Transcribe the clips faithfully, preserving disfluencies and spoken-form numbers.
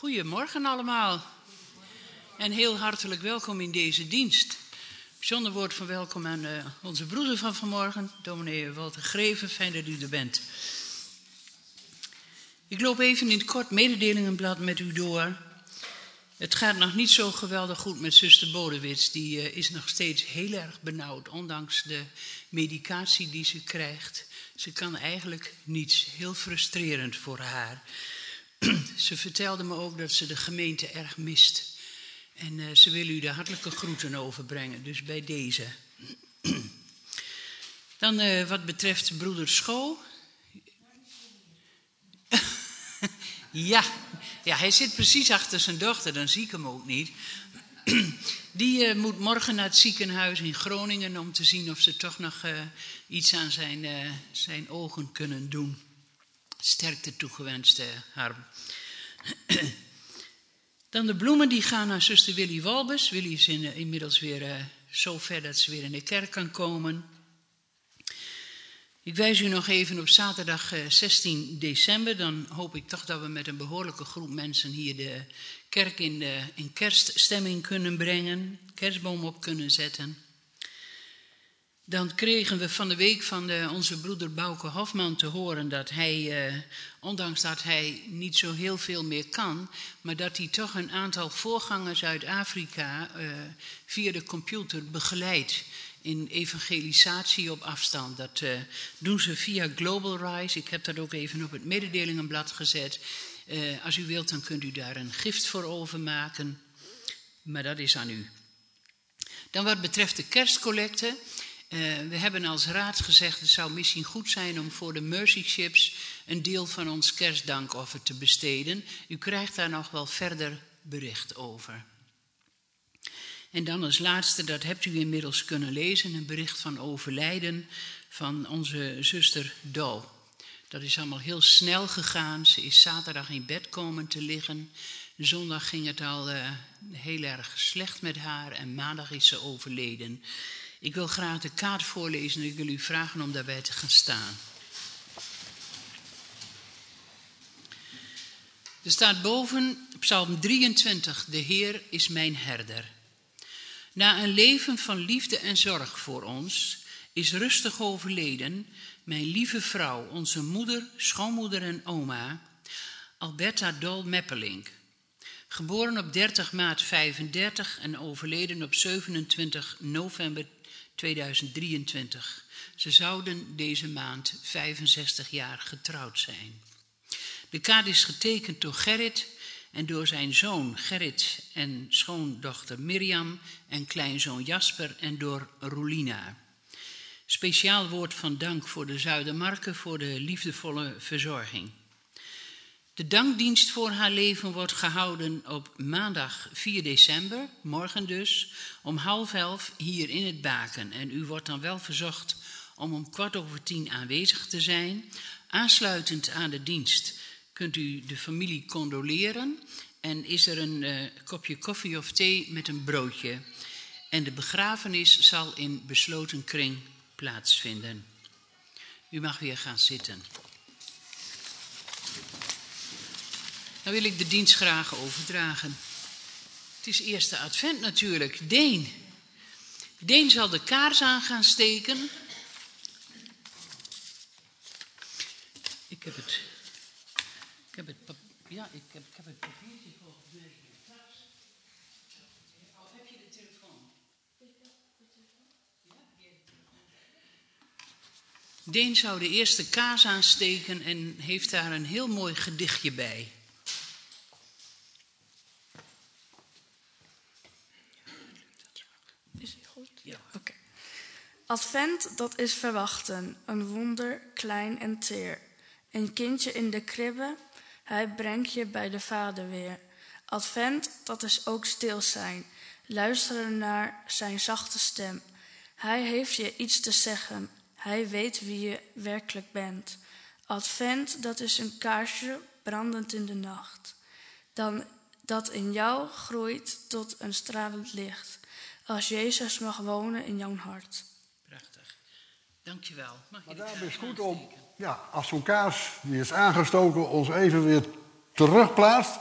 Goedemorgen allemaal en heel hartelijk welkom in deze dienst. Bijzonder woord van welkom aan uh, onze broeder van vanmorgen, dominee Walter Greven. Fijn dat u er bent. Ik loop even in het kort mededelingenblad met u door. Het gaat nog niet zo geweldig goed met zuster Bodewits. Die uh, is nog steeds heel erg benauwd, ondanks de medicatie die ze krijgt. Ze kan eigenlijk niets, heel frustrerend voor haar. Ze vertelde me ook dat ze de gemeente erg mist. En uh, ze wil u de hartelijke groeten overbrengen, dus bij deze. Dan uh, wat betreft broeder Schoo. ja, ja, hij zit precies achter zijn dochter, dan zie ik hem ook niet. Die uh, moet morgen naar het ziekenhuis in Groningen om te zien of ze toch nog uh, iets aan zijn, uh, zijn ogen kunnen doen. Sterkte toegewenst, uh, Harm. Dan de bloemen die gaan naar zuster Willy Walbes. Willy is in, uh, inmiddels weer uh, zo ver dat ze weer in de kerk kan komen. Ik wijs u nog even op zaterdag uh, zestien december. Dan hoop ik toch dat we met een behoorlijke groep mensen hier de kerk in, de, in kerststemming kunnen brengen. Kerstboom op kunnen zetten. Dan kregen we van de week van de, onze broeder Bouke Hofman te horen dat hij, uh, ondanks dat hij niet zo heel veel meer kan, maar dat hij toch een aantal voorgangers uit Afrika uh, via de computer begeleidt in evangelisatie op afstand. Dat uh, doen ze via Global Rise. Ik heb dat ook even op het mededelingenblad gezet. Uh, als u wilt, dan kunt u daar een gift voor overmaken. Maar dat is aan u. Dan wat betreft de kerstcollecte. Uh, we hebben als raad gezegd, het zou misschien goed zijn om voor de Mercy Ships een deel van ons kerstdankoffer te besteden. U krijgt daar nog wel verder bericht over. En dan als laatste, dat hebt u inmiddels kunnen lezen, een bericht van overlijden van onze zuster Dol. Dat is allemaal heel snel gegaan. Ze is zaterdag in bed komen te liggen. Zondag ging het al uh, heel erg slecht met haar en maandag is ze overleden. Ik wil graag de kaart voorlezen en ik wil u vragen om daarbij te gaan staan. Er staat boven Psalm drieëntwintig, de Heer is mijn herder. Na een leven van liefde en zorg voor ons is rustig overleden mijn lieve vrouw, onze moeder, schoonmoeder en oma, Alberta Dol Meppelink. Geboren op dertig maart vijfendertig en overleden op zevenentwintig november tweeduizend drieëntwintig. Ze zouden deze maand vijfenzestig jaar getrouwd zijn. De kaart is getekend door Gerrit en door zijn zoon Gerrit en schoondochter Mirjam en kleinzoon Jasper en door Roelina. Speciaal woord van dank voor de Zuidermarken voor de liefdevolle verzorging. De dankdienst voor haar leven wordt gehouden op maandag vier december, morgen dus, om half elf hier in het Baken. En u wordt dan wel verzocht om om kwart over tien aanwezig te zijn. Aansluitend aan de dienst kunt u de familie condoleren en is er een uh, kopje koffie of thee met een broodje. En de begrafenis zal in besloten kring plaatsvinden. U mag weer gaan zitten. Dan wil ik de dienst graag overdragen. Het is eerste advent natuurlijk. Deen. Deen zal de kaars aan gaan steken. Ik heb het... Ik heb het... Ja, ik heb, ik heb het papiertje volgens mij in de tas. Oh, heb je de telefoon? Deen zou de eerste kaars aansteken en heeft daar een heel mooi gedichtje bij. Is het goed? Ja. Oké. Okay. Advent, dat is verwachten, een wonder, klein en teer. Een kindje in de kribbe, hij brengt je bij de vader weer. Advent, dat is ook stil zijn, luisteren naar zijn zachte stem. Hij heeft je iets te zeggen, hij weet wie je werkelijk bent. Advent, dat is een kaarsje brandend in de nacht. Dan, dat in jou groeit tot een stralend licht. Als Jezus mag wonen in jouw hart. Prachtig. Dankjewel. Mag je maar daarom is het goed om, ja, als zo'n kaars die is aangestoken, ons even weer terugplaatst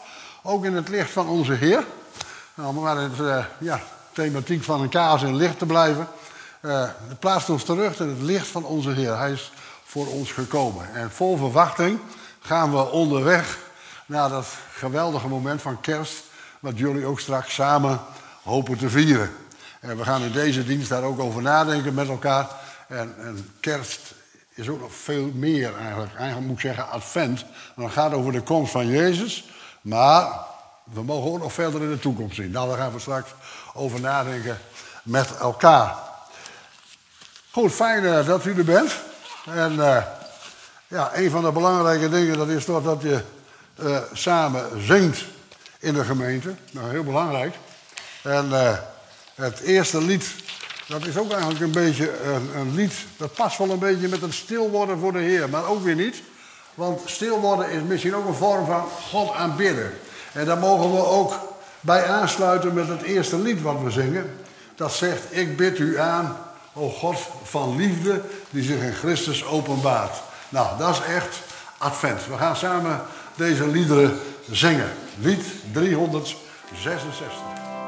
ook in het licht van onze Heer. Nou, om maar het uh, ja, thematiek van een kaars in licht te blijven. Uh, het plaatst ons terug in het licht van onze Heer. Hij is voor ons gekomen. En vol verwachting gaan we onderweg naar dat geweldige moment van kerst, wat jullie ook straks samen hopen te vieren. En we gaan in deze dienst daar ook over nadenken met elkaar. En, en kerst is ook nog veel meer eigenlijk. Eigenlijk moet ik zeggen advent. Want het gaat over de komst van Jezus. Maar we mogen ook nog verder in de toekomst zien. Nou, daar gaan we straks over nadenken met elkaar. Goed, fijn uh, dat u er bent. En uh, ja, een van de belangrijke dingen dat is toch dat je uh, samen zingt in de gemeente. Nou, heel belangrijk. En uh, het eerste lied, dat is ook eigenlijk een beetje een, een lied, dat past wel een beetje met het stil worden voor de Heer, maar ook weer niet. Want stil worden is misschien ook een vorm van God aanbidden. En daar mogen we ook bij aansluiten met het eerste lied wat we zingen. Dat zegt, ik bid u aan, o God van liefde, die zich in Christus openbaart. Nou, dat is echt advent. We gaan samen deze liederen zingen. Lied driehonderdzesenzestig.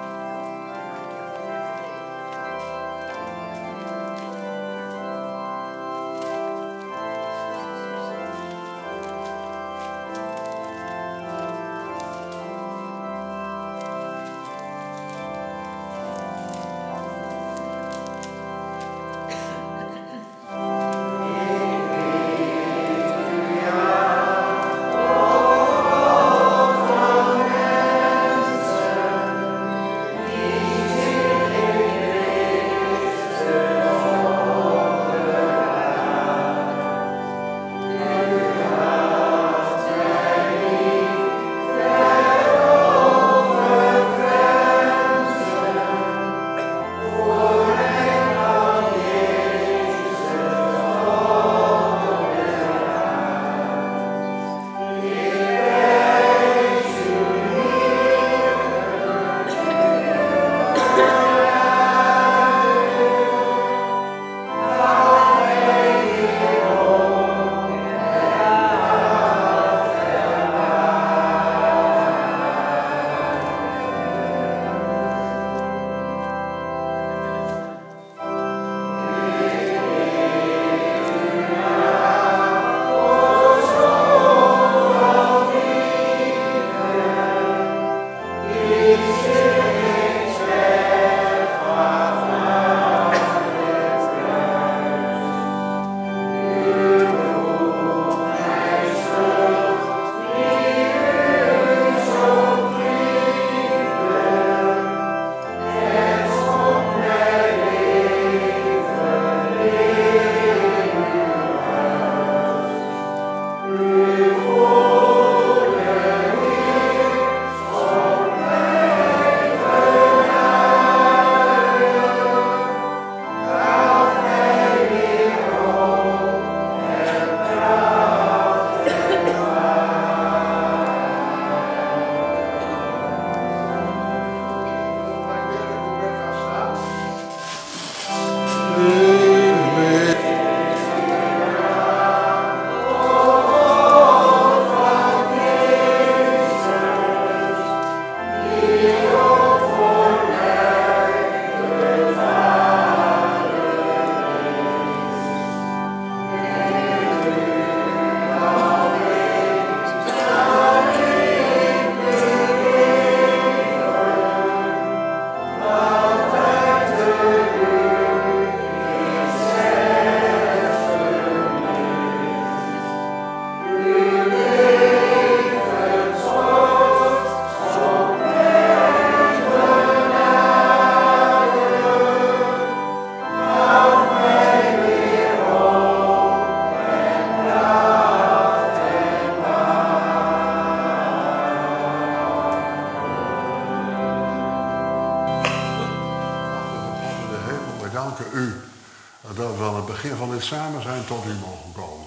Samen zijn tot u mogen komen.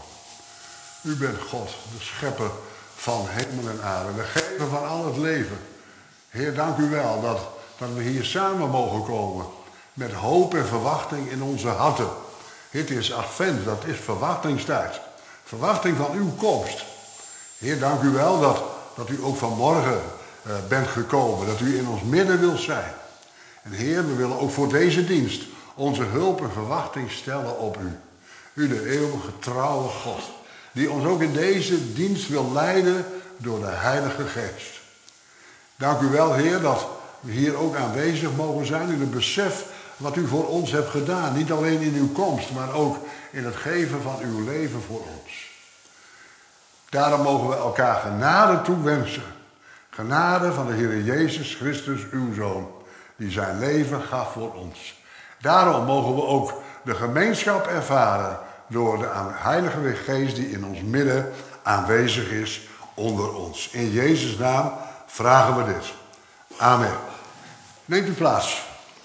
U bent God, de schepper van hemel en aarde, de gever van al het leven. Heer, dank u wel dat, dat we hier samen mogen komen met hoop en verwachting in onze harten. Het is advent, dat is verwachtingstijd. Verwachting van uw komst. Heer, dank u wel dat, dat u ook vanmorgen uh, bent gekomen. Dat u in ons midden wilt zijn. En Heer, we willen ook voor deze dienst onze hulp en verwachting stellen op u. U de eeuwige trouwe God. Die ons ook in deze dienst wil leiden door de Heilige Geest. Dank u wel, Heer, dat we hier ook aanwezig mogen zijn in het besef wat u voor ons hebt gedaan. Niet alleen in uw komst, maar ook in het geven van uw leven voor ons. Daarom mogen we elkaar genade toewensen. Genade van de Heer Jezus Christus, uw Zoon, die zijn leven gaf voor ons. Daarom mogen we ook de gemeenschap ervaren door de Heilige Geest die in ons midden aanwezig is onder ons. In Jezus' naam vragen we dit. Amen. Neemt u plaats.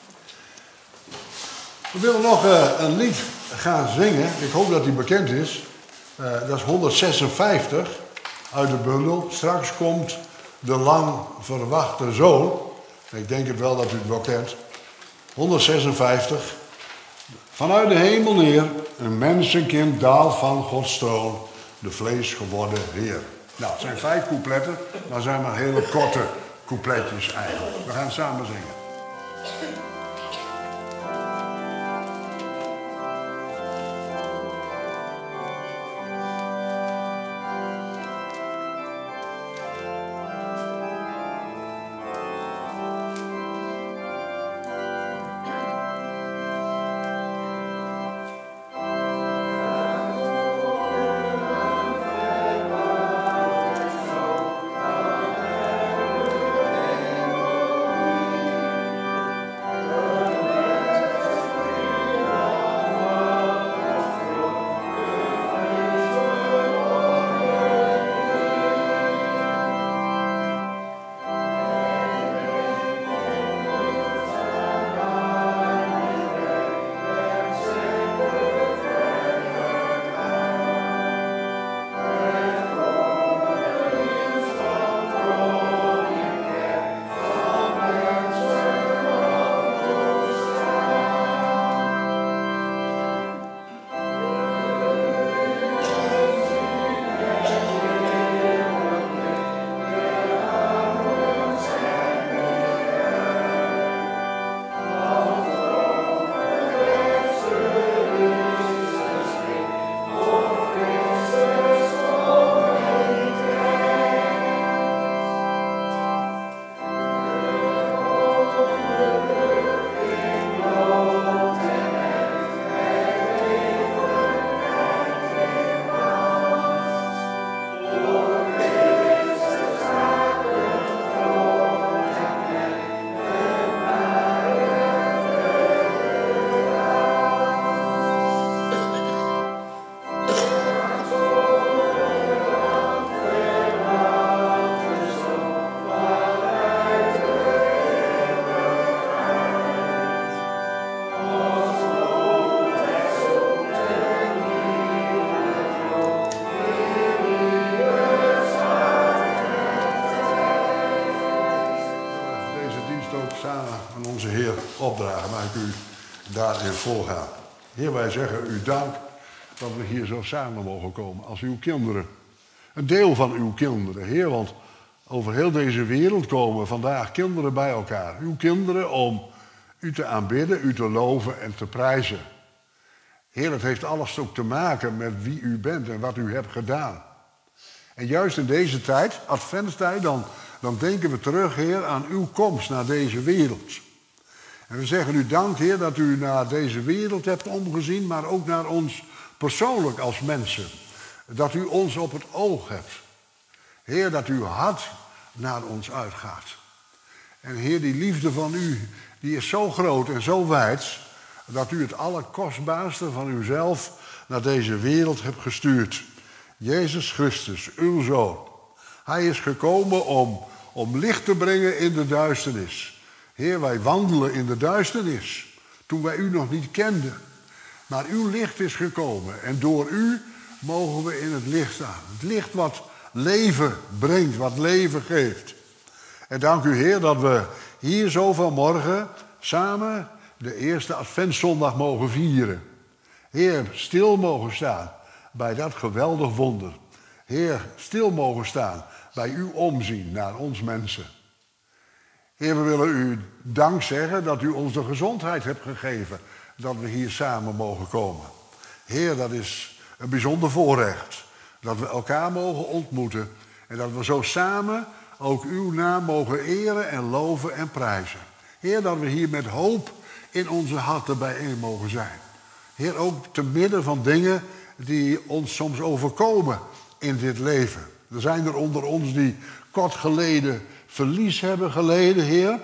We willen nog uh, een lied gaan zingen. Ik hoop dat die bekend is. Uh, dat is honderdzesenvijftig uit de bundel. Straks komt de lang verwachte zoon. Ik denk het wel dat u het wel kent. honderdzesenvijftig. Vanuit de hemel neer, een mensenkind daalt van Gods troon, de vlees geworden Heer. Nou, het zijn vijf coupletten, maar het zijn maar hele korte coupletjes eigenlijk. We gaan samen zingen. Opdragen, mag ik u daarin volgaan. Heer, wij zeggen u dank dat we hier zo samen mogen komen als uw kinderen. Een deel van uw kinderen, Heer, want over heel deze wereld komen vandaag kinderen bij elkaar. Uw kinderen om u te aanbidden, u te loven en te prijzen. Heer, het heeft alles ook te maken met wie u bent en wat u hebt gedaan. En juist in deze tijd, adventstijd, dan, dan denken we terug, Heer, aan uw komst naar deze wereld. En we zeggen u dank, Heer, dat u naar deze wereld hebt omgezien, maar ook naar ons persoonlijk als mensen. Dat u ons op het oog hebt. Heer, dat uw hart naar ons uitgaat. En Heer, die liefde van u, die is zo groot en zo wijd, dat u het allerkostbaarste van uzelf naar deze wereld hebt gestuurd. Jezus Christus, uw Zoon. Hij is gekomen om, om licht te brengen in de duisternis. Heer, wij wandelen in de duisternis, toen wij u nog niet kenden. Maar uw licht is gekomen en door u mogen we in het licht staan. Het licht wat leven brengt, wat leven geeft. En dank u, Heer, dat we hier zo vanmorgen samen de eerste adventszondag mogen vieren. Heer, stil mogen staan bij dat geweldig wonder. Heer, stil mogen staan bij uw omzien naar ons mensen. Heer, we willen u dank zeggen dat u ons de gezondheid hebt gegeven. Dat we hier samen mogen komen. Heer, dat is een bijzonder voorrecht. Dat we elkaar mogen ontmoeten. En dat we zo samen ook uw naam mogen eren en loven en prijzen. Heer, dat we hier met hoop in onze harten bijeen mogen zijn. Heer, ook te midden van dingen die ons soms overkomen in dit leven. Er zijn er onder ons die kort geleden verlies hebben geleden, Heer.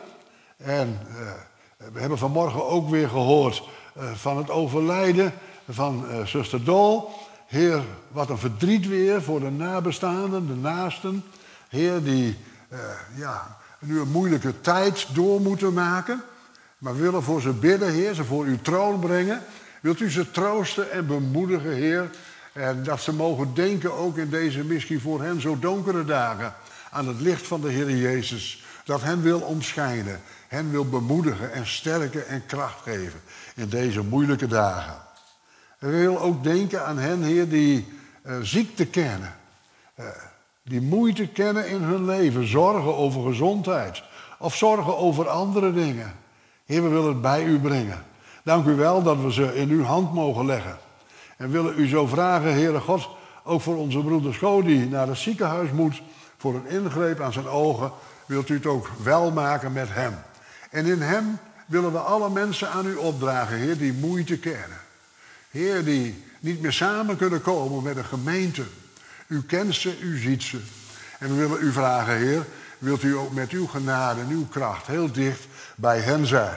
En uh, we hebben vanmorgen ook weer gehoord uh, van het overlijden van uh, zuster Dol. Heer, wat een verdriet weer voor de nabestaanden, de naasten. Heer, die uh, ja, nu een moeilijke tijd door moeten maken. Maar we willen voor ze bidden, Heer, ze voor uw troon brengen. Wilt u ze troosten en bemoedigen, Heer. En dat ze mogen denken, ook in deze misschien voor hen zo donkere dagen, aan het licht van de Heer Jezus. Dat hen wil omschijnen, hen wil bemoedigen en sterken en kracht geven in deze moeilijke dagen. En we willen ook denken aan hen, Heer, die uh, ziekte kennen. Uh, die moeite kennen in hun leven, zorgen over gezondheid of zorgen over andere dingen. Heer, we willen het bij u brengen. Dank u wel dat we ze in uw hand mogen leggen. En willen u zo vragen, Heere God, ook voor onze broeder Scho die naar het ziekenhuis moet, voor een ingreep aan zijn ogen, wilt u het ook wel maken met hem. En in hem willen we alle mensen aan u opdragen, Heer, die moeite kennen. Heer, die niet meer samen kunnen komen met een gemeente. U kent ze, u ziet ze. En we willen u vragen, Heer, wilt u ook met uw genade en uw kracht heel dicht bij hen zijn.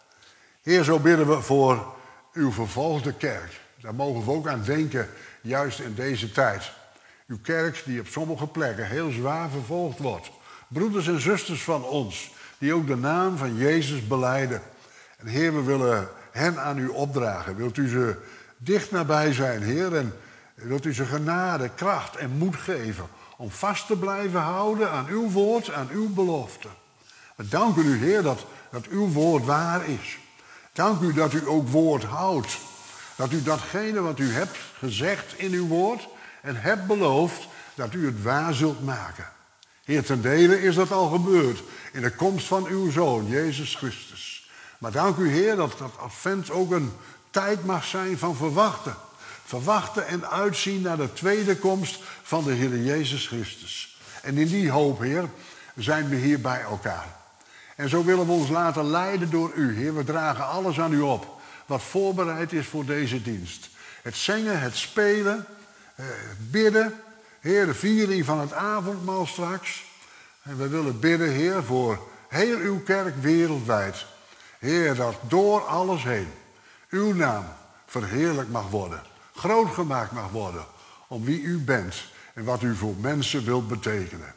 Heer, zo bidden we voor uw vervolgde kerk. Daar mogen we ook aan denken, juist in deze tijd. Uw kerk die op sommige plekken heel zwaar vervolgd wordt. Broeders en zusters van ons, die ook de naam van Jezus belijden. En Heer, we willen hen aan u opdragen. Wilt u ze dicht nabij zijn, Heer, en wilt u ze genade, kracht en moed geven om vast te blijven houden aan uw woord, aan uw belofte. We danken u, Heer, dat, dat uw woord waar is. Dank u dat u ook woord houdt. Dat u datgene wat u hebt gezegd in uw woord en hebt beloofd, dat u het waar zult maken. Heer, ten dele is dat al gebeurd in de komst van uw Zoon, Jezus Christus. Maar dank u, Heer, dat dat advent ook een tijd mag zijn van verwachten. Verwachten en uitzien naar de tweede komst van de Heer Jezus Christus. En in die hoop, Heer, zijn we hier bij elkaar. En zo willen we ons laten leiden door u, Heer. We dragen alles aan u op wat voorbereid is voor deze dienst. Het zingen, het spelen, het bidden. Heer, de viering van het avondmaal straks. En we willen bidden, Heer, voor heel uw kerk wereldwijd. Heer, dat door alles heen uw naam verheerlijk mag worden. Groot gemaakt mag worden om wie u bent en wat u voor mensen wilt betekenen.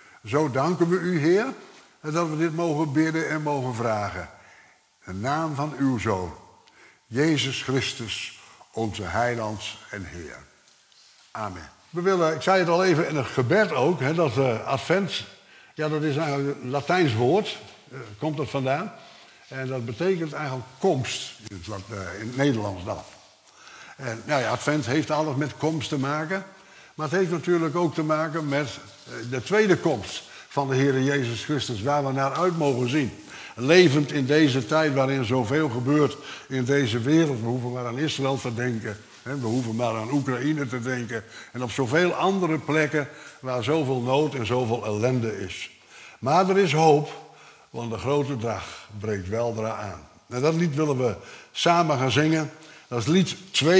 Zo danken we u, Heer, dat we dit mogen bidden en mogen vragen. In de naam van uw Zoon, Jezus Christus, onze heiland en Heer. Amen. We willen, ik zei het al even in het gebed ook, hè, dat uh, advent, ja, dat is eigenlijk een Latijns woord, uh, komt dat vandaan. En dat betekent eigenlijk komst, in het, uh, in het Nederlands dan. En nou ja, advent heeft alles met komst te maken, maar het heeft natuurlijk ook te maken met uh, de tweede komst van de Heer Jezus Christus, waar we naar uit mogen zien. Levend in deze tijd waarin zoveel gebeurt in deze wereld. We hoeven maar aan Israël te denken. We hoeven maar aan Oekraïne te denken. En op zoveel andere plekken waar zoveel nood en zoveel ellende is. Maar er is hoop, want de grote dag breekt weldra aan. En dat lied willen we samen gaan zingen. Dat is lied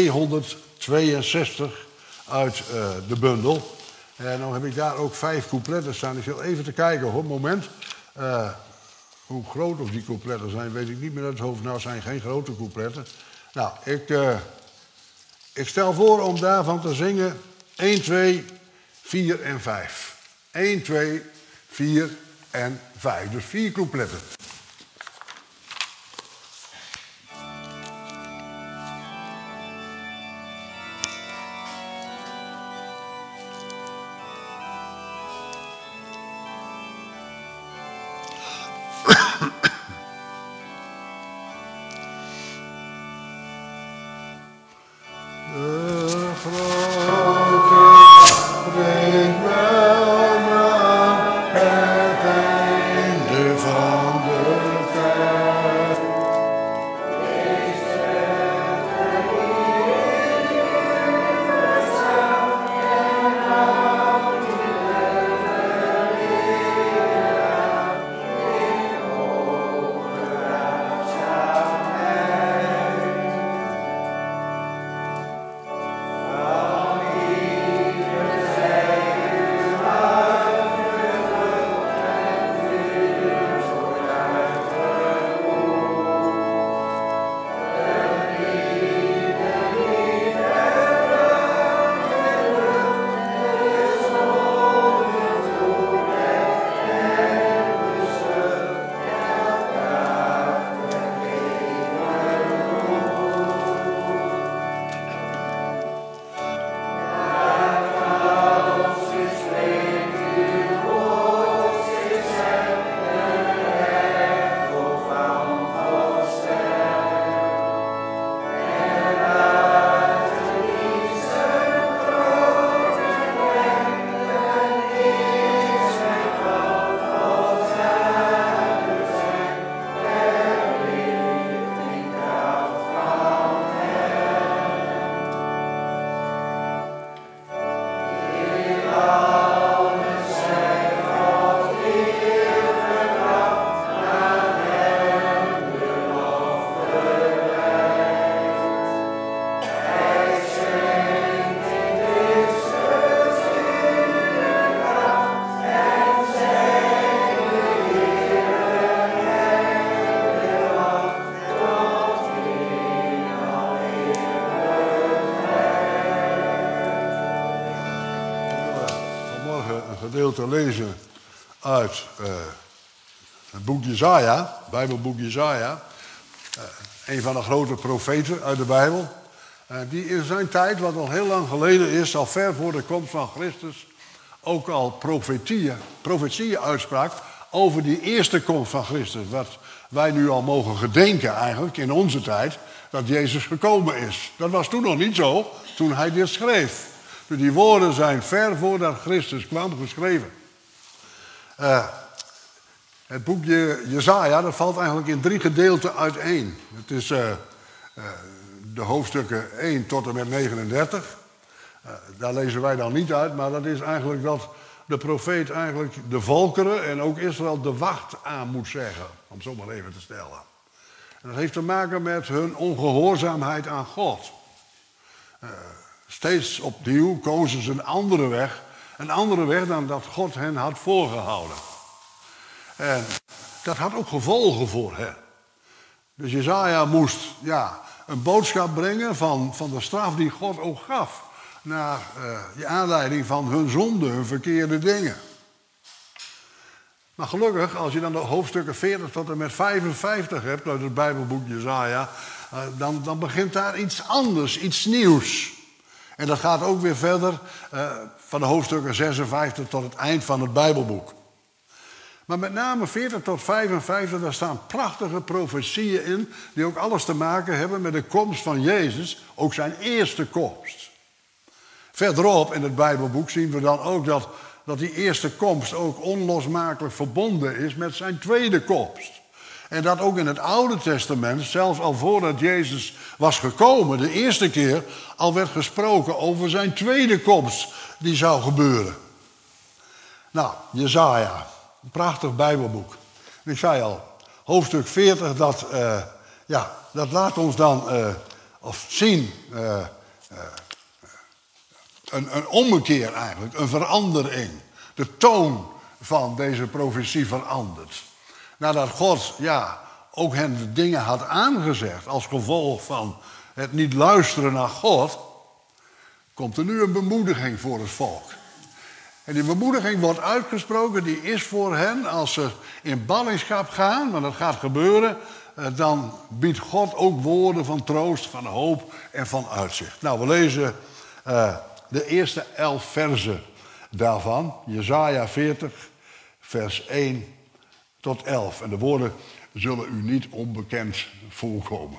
tweehonderdtweeënzestig uit uh, de bundel. En dan heb ik daar ook vijf coupletten staan. Ik zal even te kijken op het moment. Uh, Hoe groot of die coupletten zijn, weet ik niet meer uit het hoofd. Nou, het zijn geen grote coupletten. Nou, ik, uh, ik stel voor om daarvan te zingen één, twee, vier en vijf. één, twee, vier en vijf. Dus vier coupletten. Van gedeelte lezen uit uh, het boek Jesaja, het Bijbelboek Jesaja. Uh, een van de grote profeten uit de Bijbel. Uh, die in zijn tijd, wat al heel lang geleden is, al ver voor de komst van Christus, ook al profetieën, profetieën uitsprak over die eerste komst van Christus. Wat wij nu al mogen gedenken eigenlijk in onze tijd, dat Jezus gekomen is. Dat was toen nog niet zo, toen hij dit schreef. Dus die woorden zijn ver voordat Christus kwam geschreven. Uh, het boekje Jesaja, dat valt eigenlijk in drie gedeelten uiteen. Het is uh, uh, de hoofdstukken één tot en met negenendertig. Uh, daar lezen wij dan niet uit, maar dat is eigenlijk dat de profeet eigenlijk de volkeren en ook Israël de wacht aan moet zeggen. Om het zo maar even te stellen. En dat heeft te maken met hun ongehoorzaamheid aan God. Uh, steeds opnieuw kozen ze een andere weg. Een andere weg dan dat God hen had voorgehouden. En dat had ook gevolgen voor hen. Dus Jesaja moest ja, een boodschap brengen van, van de straf die God ook gaf. Naar uh, de aanleiding van hun zonde, hun verkeerde dingen. Maar gelukkig, als je dan de hoofdstukken veertig tot en met vijfenvijftig hebt uit het Bijbelboek Jesaja, uh, dan, dan begint daar iets anders, iets nieuws. En dat gaat ook weer verder uh, van de hoofdstukken zesenvijftig tot het eind van het Bijbelboek. Maar met name veertig tot vijfenvijftig, daar staan prachtige profetieën in, die ook alles te maken hebben met de komst van Jezus, ook zijn eerste komst. Verderop in het Bijbelboek zien we dan ook dat, dat die eerste komst ook onlosmakelijk verbonden is met zijn tweede komst. En dat ook in het Oude Testament, zelfs al voordat Jezus was gekomen, de eerste keer, al werd gesproken over zijn tweede komst die zou gebeuren. Nou, Jesaja, een prachtig Bijbelboek. Ik zei al, hoofdstuk veertig, dat, uh, ja, dat laat ons dan uh, of zien... Uh, uh, Een, een ommekeer eigenlijk, een verandering. De toon van deze profetie verandert. Nadat God ja, ook hen de dingen had aangezegd als gevolg van het niet luisteren naar God, komt er nu een bemoediging voor het volk. En die bemoediging wordt uitgesproken, die is voor hen als ze in ballingschap gaan, want dat gaat gebeuren, dan biedt God ook woorden van troost, van hoop en van uitzicht. Nou, we lezen Uh, de eerste elf versen daarvan, Jesaja veertig, vers één tot elf. En de woorden zullen u niet onbekend voorkomen.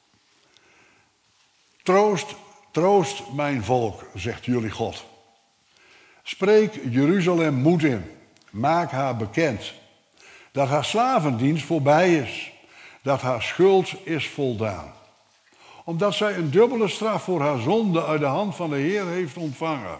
Troost, troost mijn volk, zegt jullie God. Spreek Jeruzalem moed in, maak haar bekend. Dat haar slavendienst voorbij is, dat haar schuld is voldaan. Omdat zij een dubbele straf voor haar zonde uit de hand van de Heer heeft ontvangen.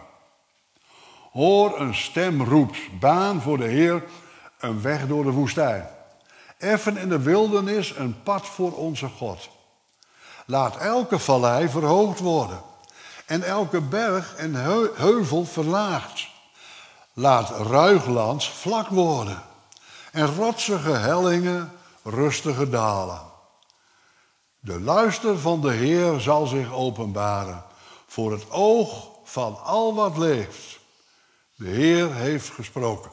Hoor, een stem roept, baan voor de Heer, een weg door de woestijn. Effen in de wildernis een pad voor onze God. Laat elke vallei verhoogd worden en elke berg en heuvel verlaagd. Laat ruig land vlak worden en rotsige hellingen rustige dalen. De luister van de Heer zal zich openbaren voor het oog van al wat leeft. De Heer heeft gesproken.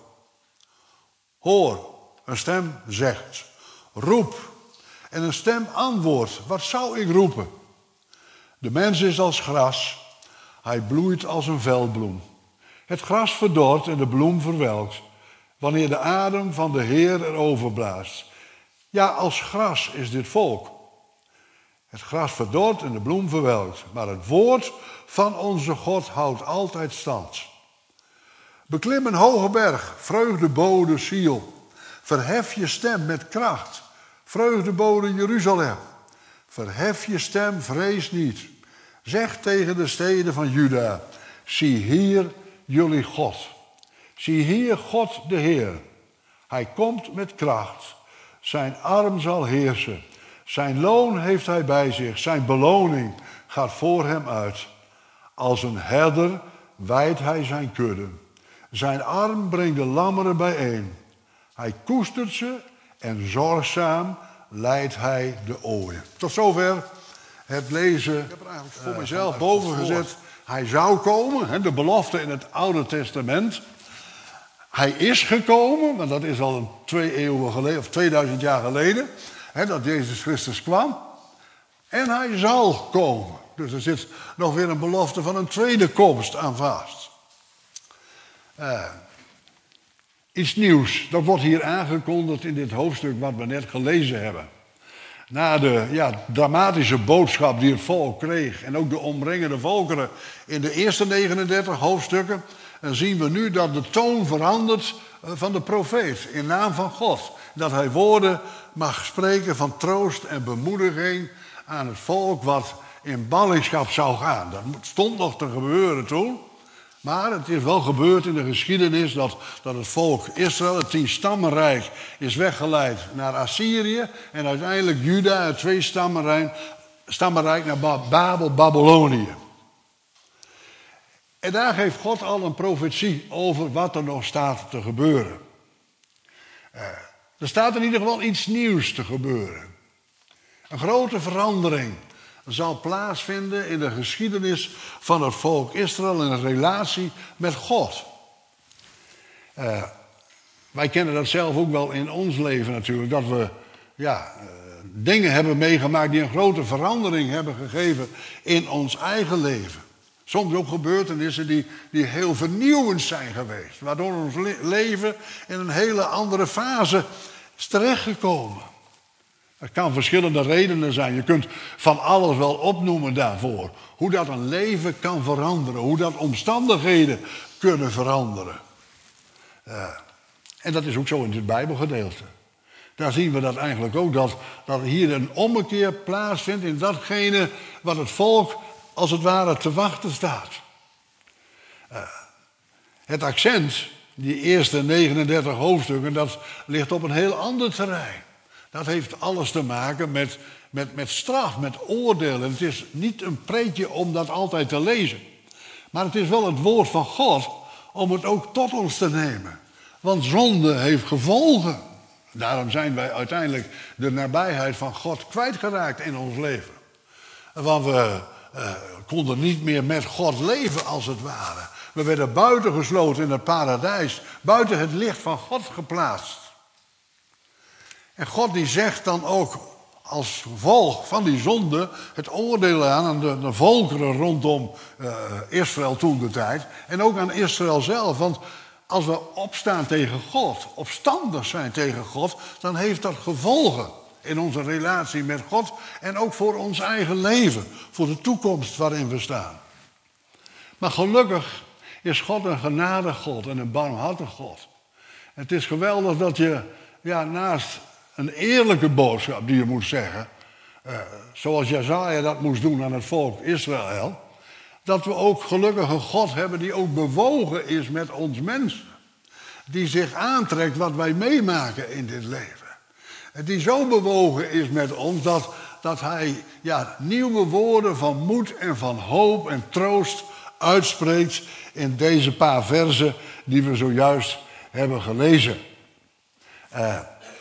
Hoor, een stem zegt, roep. En een stem antwoordt, wat zou ik roepen? De mens is als gras, hij bloeit als een veldbloem. Het gras verdort en de bloem verwelkt, wanneer de adem van de Heer erover blaast. Ja, als gras is dit volk. Het gras verdort en de bloem verwelkt, maar het woord van onze God houdt altijd stand. Beklim een hoge berg, vreugdebode Sion. Verhef je stem met kracht, vreugdebode Jeruzalem. Verhef je stem, vrees niet. Zeg tegen de steden van Juda, zie hier jullie God. Zie hier God de Heer. Hij komt met kracht, zijn arm zal heersen. Zijn loon heeft hij bij zich, zijn beloning gaat voor hem uit. Als een herder wijdt hij zijn kudde. Zijn arm brengt de lammeren bijeen. Hij koestert ze en zorgzaam leidt hij de ooien. Tot zover het lezen. Ik heb er eigenlijk voor uh, mezelf boven gezet. Hij zou komen, de belofte in het Oude Testament. Hij is gekomen, maar dat is al een twee eeuwen geleden, of tweeduizend jaar geleden, hè, dat Jezus Christus kwam. En hij zal komen. Dus er zit nog weer een belofte van een tweede komst aan vast. Uh, iets nieuws, dat wordt hier aangekondigd in dit hoofdstuk wat we net gelezen hebben. Na de ja, dramatische boodschap die het volk kreeg en ook de omringende volkeren in de eerste negenendertig hoofdstukken, dan zien we nu dat de toon verandert van de profeet in naam van God. Dat hij woorden mag spreken van troost en bemoediging aan het volk wat in ballingschap zou gaan. Dat stond nog te gebeuren toen. Maar het is wel gebeurd in de geschiedenis dat, dat het volk Israël, het tienstammenrijk, is weggeleid naar Assyrië. En uiteindelijk Juda, het tweestammenrijk, stammenrijk naar Babel, Babylonië. En daar geeft God al een profetie over wat er nog staat te gebeuren. Uh, er staat in ieder geval iets nieuws te gebeuren. Een grote verandering zal plaatsvinden in de geschiedenis van het volk Israël in een relatie met God. Uh, wij kennen dat zelf ook wel in ons leven natuurlijk, dat we ja, uh, dingen hebben meegemaakt die een grote verandering hebben gegeven in ons eigen leven. Soms ook gebeurtenissen die, die heel vernieuwend zijn geweest, waardoor ons le- leven in een hele andere fase is terechtgekomen. Er kan verschillende redenen zijn. Je kunt van alles wel opnoemen daarvoor. Hoe dat een leven kan veranderen. Hoe dat omstandigheden kunnen veranderen. Uh, en dat is ook zo in het Bijbelgedeelte. Daar zien we dat eigenlijk ook. Dat, dat hier een ommekeer plaatsvindt in datgene wat het volk als het ware te wachten staat. Uh, het accent, die eerste negenendertig hoofdstukken, dat ligt op een heel ander terrein. Dat heeft alles te maken met, met, met straf, met oordeel. En het is niet een preetje om dat altijd te lezen. Maar het is wel het woord van God om het ook tot ons te nemen. Want zonde heeft gevolgen. Daarom zijn wij uiteindelijk de nabijheid van God kwijtgeraakt in ons leven. Want we uh, konden niet meer met God leven als het ware. We werden buitengesloten in het paradijs. Buiten het licht van God geplaatst. En God die zegt dan ook als gevolg van die zonde het oordeel aan aan de, de volkeren rondom uh, Israël toen de tijd. En ook aan Israël zelf. Want als we opstaan tegen God, opstandig zijn tegen God, dan heeft dat gevolgen in onze relatie met God en ook voor ons eigen leven, voor de toekomst waarin we staan. Maar gelukkig is God een genadig God en een barmhartig God. Het is geweldig dat je ja, naast een eerlijke boodschap die je moet zeggen, uh, zoals Jesaja dat moest doen aan het volk Israël, dat we ook gelukkig een God hebben die ook bewogen is met ons mensen. Die zich aantrekt wat wij meemaken in dit leven. En die zo bewogen is met ons dat, dat hij ja, nieuwe woorden van moed en van hoop en troost uitspreekt in deze paar verzen die we zojuist hebben gelezen. Uh,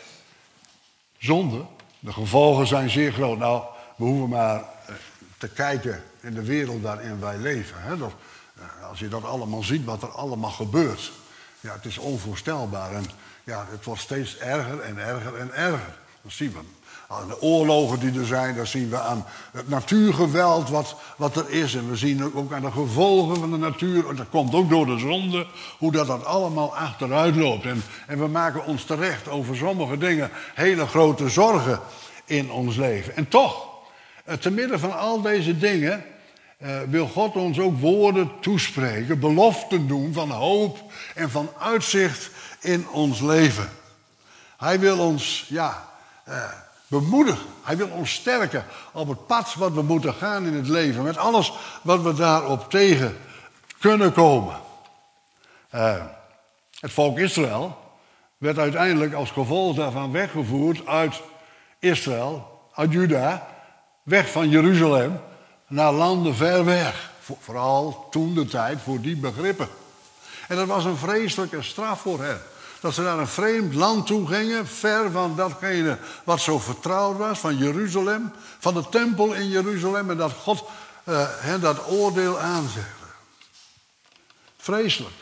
zonde, de gevolgen zijn zeer groot. Nou, we hoeven maar te kijken in de wereld waarin wij leven. Hè? Dat, als je dat allemaal ziet, wat er allemaal gebeurt. Ja, het is onvoorstelbaar. En ja, het wordt steeds erger en erger en erger. Dat zien we aan de oorlogen die er zijn. Dat zien we aan het natuurgeweld wat, wat er is. En we zien ook aan de gevolgen van de natuur. En dat komt ook door de zonde. Hoe dat, dat allemaal achteruit loopt. En, en we maken ons terecht over sommige dingen hele grote zorgen in ons leven. En toch, te midden van al deze dingen Uh, wil God ons ook woorden toespreken, beloften doen van hoop en van uitzicht in ons leven. Hij wil ons ja, uh, bemoedigen, hij wil ons sterken op het pad wat we moeten gaan in het leven, met alles wat we daarop tegen kunnen komen. Uh, het volk Israël werd uiteindelijk als gevolg daarvan weggevoerd uit Israël, uit Juda, weg van Jeruzalem, naar landen ver weg. Vooral toen de tijd voor die begrippen. En dat was een vreselijke straf voor hen. Dat ze naar een vreemd land toe gingen, ver van datgene wat zo vertrouwd was, van Jeruzalem, van de tempel in Jeruzalem, en dat God uh, hen dat oordeel aanzegde. Vreselijk.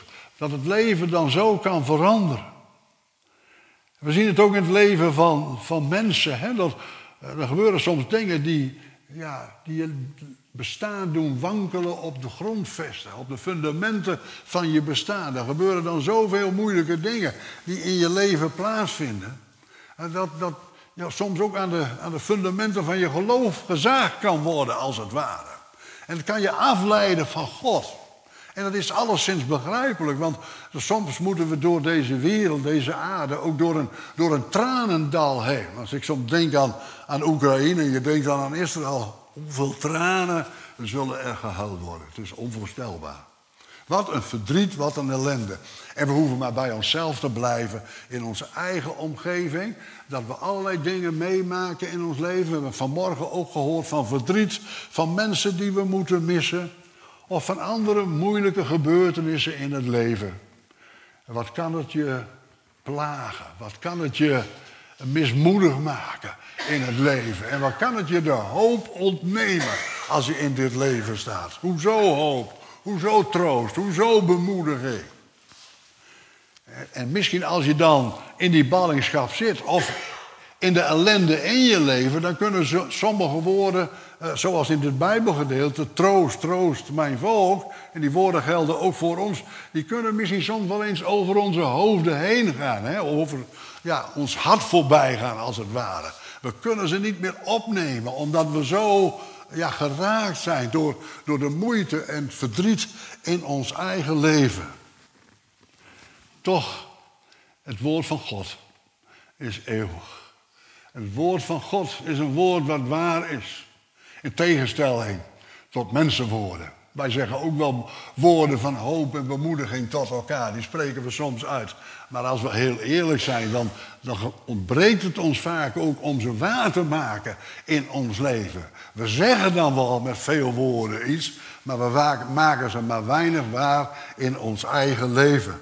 Dat het leven dan zo kan veranderen. We zien het ook in het leven van, van mensen. Hè? Dat, er gebeuren soms dingen die, ja, die je bestaan doen wankelen op de grondvesten. Op de fundamenten van je bestaan. Er gebeuren dan zoveel moeilijke dingen die in je leven plaatsvinden. En dat, dat ja, soms ook aan de, aan de fundamenten van je geloof gezaagd kan worden als het ware. En dat kan je afleiden van God. En dat is alleszins begrijpelijk, want soms moeten we door deze wereld, deze aarde, ook door een, door een tranendal heen. Als ik soms denk aan, aan Oekraïne, je denkt dan aan Israël, hoeveel tranen zullen er gehuild worden. Het is onvoorstelbaar. Wat een verdriet, wat een ellende. En we hoeven maar bij onszelf te blijven, in onze eigen omgeving, dat we allerlei dingen meemaken in ons leven. We hebben vanmorgen ook gehoord van verdriet, van mensen die we moeten missen. Of van andere moeilijke gebeurtenissen in het leven. En wat kan het je plagen? Wat kan het je mismoedig maken in het leven? En wat kan het je de hoop ontnemen als je in dit leven staat? Hoezo hoop? Hoezo troost? Hoezo bemoediging? En misschien als je dan in die ballingschap zit of in de ellende in je leven, dan kunnen sommige woorden, zoals in dit Bijbelgedeelte, troost, troost mijn volk, en die woorden gelden ook voor ons, die kunnen misschien soms wel eens over onze hoofden heen gaan, hè? Over ja, ons hart voorbij gaan als het ware. We kunnen ze niet meer opnemen, omdat we zo ja, geraakt zijn door, door de moeite en het verdriet in ons eigen leven. Toch, het woord van God is eeuwig. Het woord van God is een woord wat waar is. In tegenstelling tot mensenwoorden. Wij zeggen ook wel woorden van hoop en bemoediging tot elkaar. Die spreken we soms uit. Maar als we heel eerlijk zijn, dan, dan ontbreekt het ons vaak ook om ze waar te maken in ons leven. We zeggen dan wel met veel woorden iets, maar we maken ze maar weinig waar in ons eigen leven.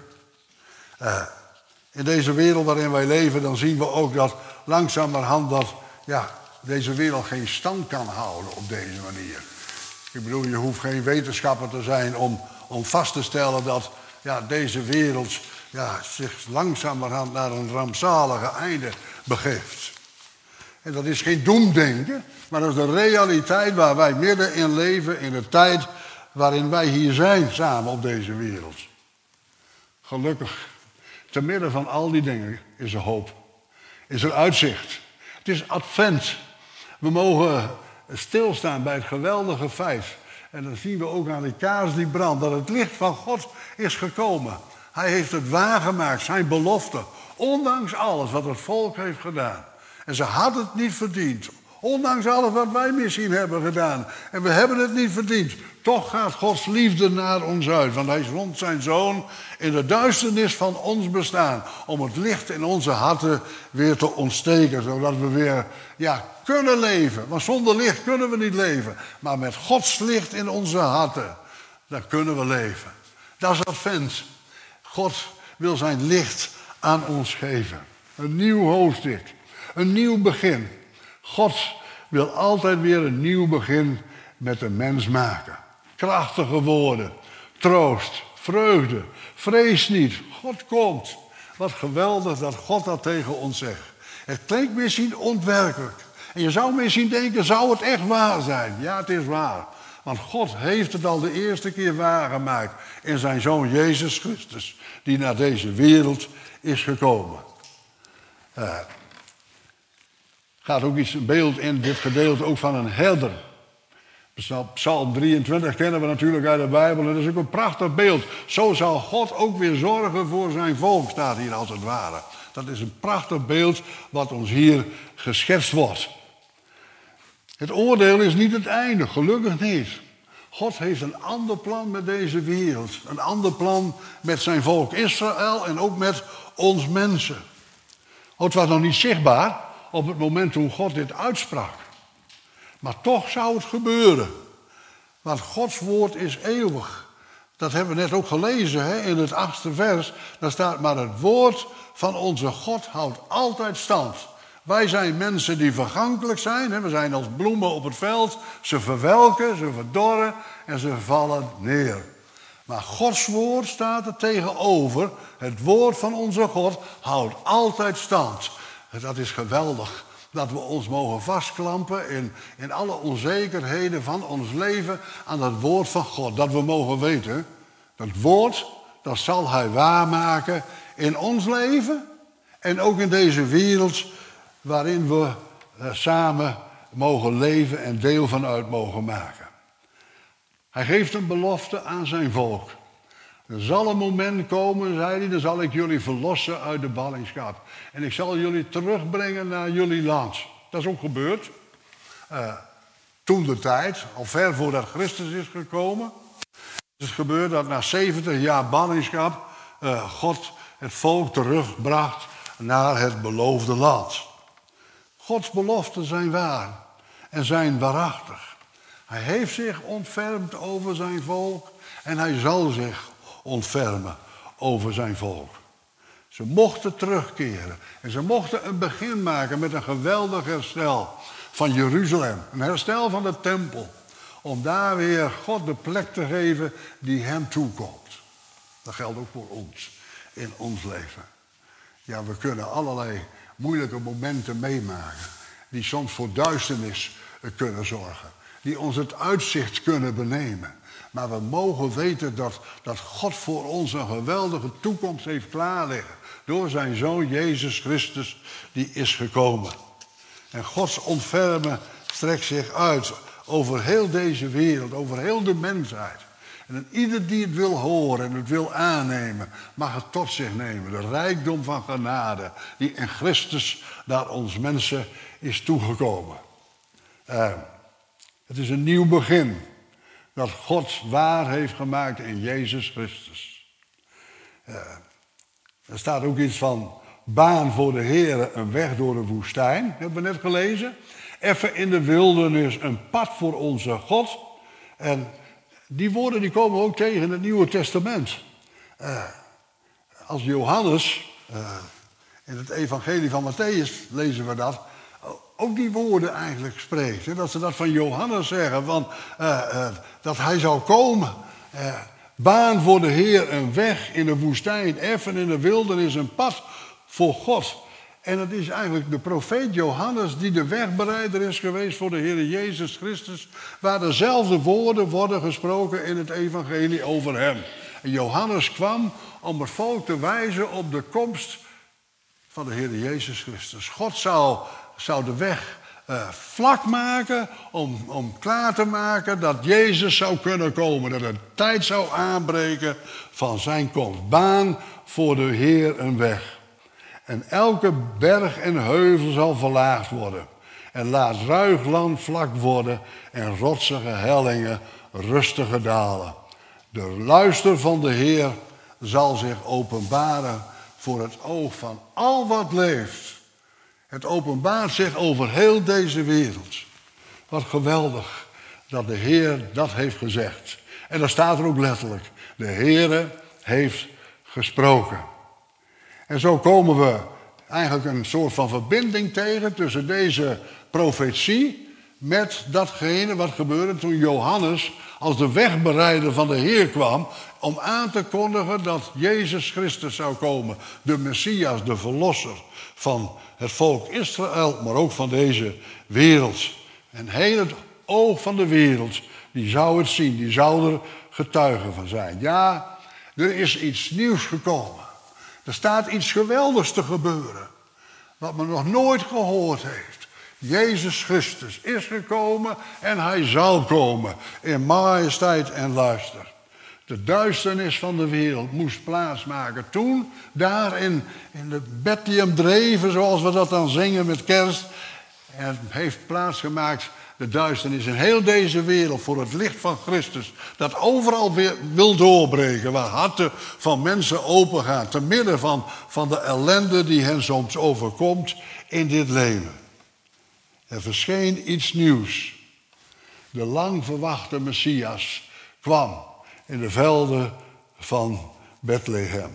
Uh, in deze wereld waarin wij leven, dan zien we ook dat langzamerhand dat ja, deze wereld geen stand kan houden op deze manier. Ik bedoel, je hoeft geen wetenschapper te zijn om, om vast te stellen dat ja, deze wereld ja, zich langzamerhand naar een rampzalige einde begeeft. En dat is geen doemdenken, maar dat is de realiteit waar wij midden in leven in de tijd waarin wij hier zijn samen op deze wereld. Gelukkig, te midden van al die dingen is er hoop. Is er uitzicht. Het is advent. We mogen stilstaan bij het geweldige feit. En dan zien we ook aan die kaars die brandt, dat het licht van God is gekomen. Hij heeft het waargemaakt, zijn belofte. Ondanks alles wat het volk heeft gedaan. En ze hadden het niet verdiend. Ondanks alles wat wij misschien hebben gedaan. En we hebben het niet verdiend. Toch gaat Gods liefde naar ons uit. Want hij zond zijn zoon in de duisternis van ons bestaan. Om het licht in onze harten weer te ontsteken. Zodat we weer ja, kunnen leven. Want zonder licht kunnen we niet leven. Maar met Gods licht in onze harten, dan kunnen we leven. Dat is advent. God wil zijn licht aan ons geven. Een nieuw hoofdstuk. Een nieuw begin. God wil altijd weer een nieuw begin met de mens maken. Krachtige woorden, troost, vreugde, vrees niet, God komt. Wat geweldig dat God dat tegen ons zegt. Het klinkt misschien onwerkelijk. En je zou misschien denken, zou het echt waar zijn? Ja, het is waar. Want God heeft het al de eerste keer waargemaakt in zijn Zoon Jezus Christus, die naar deze wereld is gekomen. Uh, gaat ook iets, een beeld in dit gedeelte ook van een herder. Psalm drieëntwintig kennen we natuurlijk uit de Bijbel. En dat is ook een prachtig beeld. Zo zal God ook weer zorgen voor zijn volk, staat hier als het ware. Dat is een prachtig beeld wat ons hier geschetst wordt. Het oordeel is niet het einde, gelukkig niet. God heeft een ander plan met deze wereld. Een ander plan met zijn volk Israël en ook met ons mensen. Het was nog niet zichtbaar op het moment toen God dit uitsprak. Maar toch zou het gebeuren. Want Gods woord is eeuwig. Dat hebben we net ook gelezen hè, in het achtste vers. Daar staat, maar het woord van onze God houdt altijd stand. Wij zijn mensen die vergankelijk zijn. Hè. We zijn als bloemen op het veld. Ze verwelken, ze verdorren en ze vallen neer. Maar Gods woord staat er tegenover. Het woord van onze God houdt altijd stand. Dat is geweldig. Dat we ons mogen vastklampen in, in alle onzekerheden van ons leven aan het woord van God. Dat we mogen weten, dat woord, dat zal hij waarmaken in ons leven. En ook in deze wereld waarin we uh, samen mogen leven en deel van uit mogen maken. Hij geeft een belofte aan zijn volk. Er zal een moment komen, zei hij, dan zal ik jullie verlossen uit de ballingschap. En ik zal jullie terugbrengen naar jullie land. Dat is ook gebeurd. Uh, toen de tijd, al ver voordat Christus is gekomen. Het is gebeurd dat na zeventig jaar ballingschap uh, God het volk terugbracht naar het beloofde land. Gods beloften zijn waar en zijn waarachtig. Hij heeft zich ontfermd over zijn volk en hij zal zich ontfermen over zijn volk. Ze mochten terugkeren en ze mochten een begin maken met een geweldig herstel van Jeruzalem. Een herstel van de tempel. Om daar weer God de plek te geven die hem toekomt. Dat geldt ook voor ons in ons leven. Ja, we kunnen allerlei moeilijke momenten meemaken die soms voor duisternis kunnen zorgen. Die ons het uitzicht kunnen benemen. Maar we mogen weten dat, dat God voor ons een geweldige toekomst heeft klaarliggen. Door zijn Zoon Jezus Christus, die is gekomen. En Gods ontfermen strekt zich uit over heel deze wereld, over heel de mensheid. En ieder die het wil horen en het wil aannemen, mag het tot zich nemen. De rijkdom van genade die in Christus naar ons mensen is toegekomen. Uh, het is een nieuw begin dat God waar heeft gemaakt in Jezus Christus. Uh, er staat ook iets van baan voor de Heere, een weg door de woestijn. Dat hebben we net gelezen. Even in de wildernis, een pad voor onze God. En die woorden die komen ook tegen in het Nieuwe Testament. Uh, als Johannes, uh, in het evangelie van Mattheüs lezen we dat, ook die woorden eigenlijk spreekt. Hè? Dat ze dat van Johannes zeggen, van, uh, uh, dat hij zou komen. Uh, baan voor de Heer, een weg in de woestijn, effen in de wildernis, een pad voor God. En het is eigenlijk de profeet Johannes die de wegbereider is geweest voor de Heer Jezus Christus, waar dezelfde woorden worden gesproken in het evangelie over hem. En Johannes kwam om het volk te wijzen op de komst van de Heer Jezus Christus. God zou, zou de weg uh, vlak maken om, om klaar te maken dat Jezus zou kunnen komen. Dat het tijd zou aanbreken van zijn komst. Baan voor de Heer een weg. En elke berg en heuvel zal verlaagd worden. En laat ruig land vlak worden en rotsige hellingen rustige dalen. De luister van de Heer zal zich openbaren voor het oog van al wat leeft. Het openbaart zich over heel deze wereld. Wat geweldig dat de Heer dat heeft gezegd. En daar staat er ook letterlijk. De Heere heeft gesproken. En zo komen we eigenlijk een soort van verbinding tegen tussen deze profetie met datgene wat gebeurde toen Johannes als de wegbereider van de Heer kwam om aan te kondigen dat Jezus Christus zou komen. De Messias, de verlosser van het volk Israël, maar ook van deze wereld. En heel het oog van de wereld, die zou het zien, die zou er getuige van zijn. Ja, er is iets nieuws gekomen. Er staat iets geweldigs te gebeuren, wat men nog nooit gehoord heeft. Jezus Christus is gekomen en hij zal komen in majesteit en luister. De duisternis van de wereld moest plaatsmaken. Toen, daar in, in de Bethlehem dreven, zoals we dat dan zingen met kerst, en heeft plaatsgemaakt de duisternis in heel deze wereld voor het licht van Christus, dat overal weer wil doorbreken, waar harten van mensen opengaan, te midden van, van de ellende die hen soms overkomt in dit leven. Er verscheen iets nieuws. De lang verwachte Messias kwam in de velden van Bethlehem.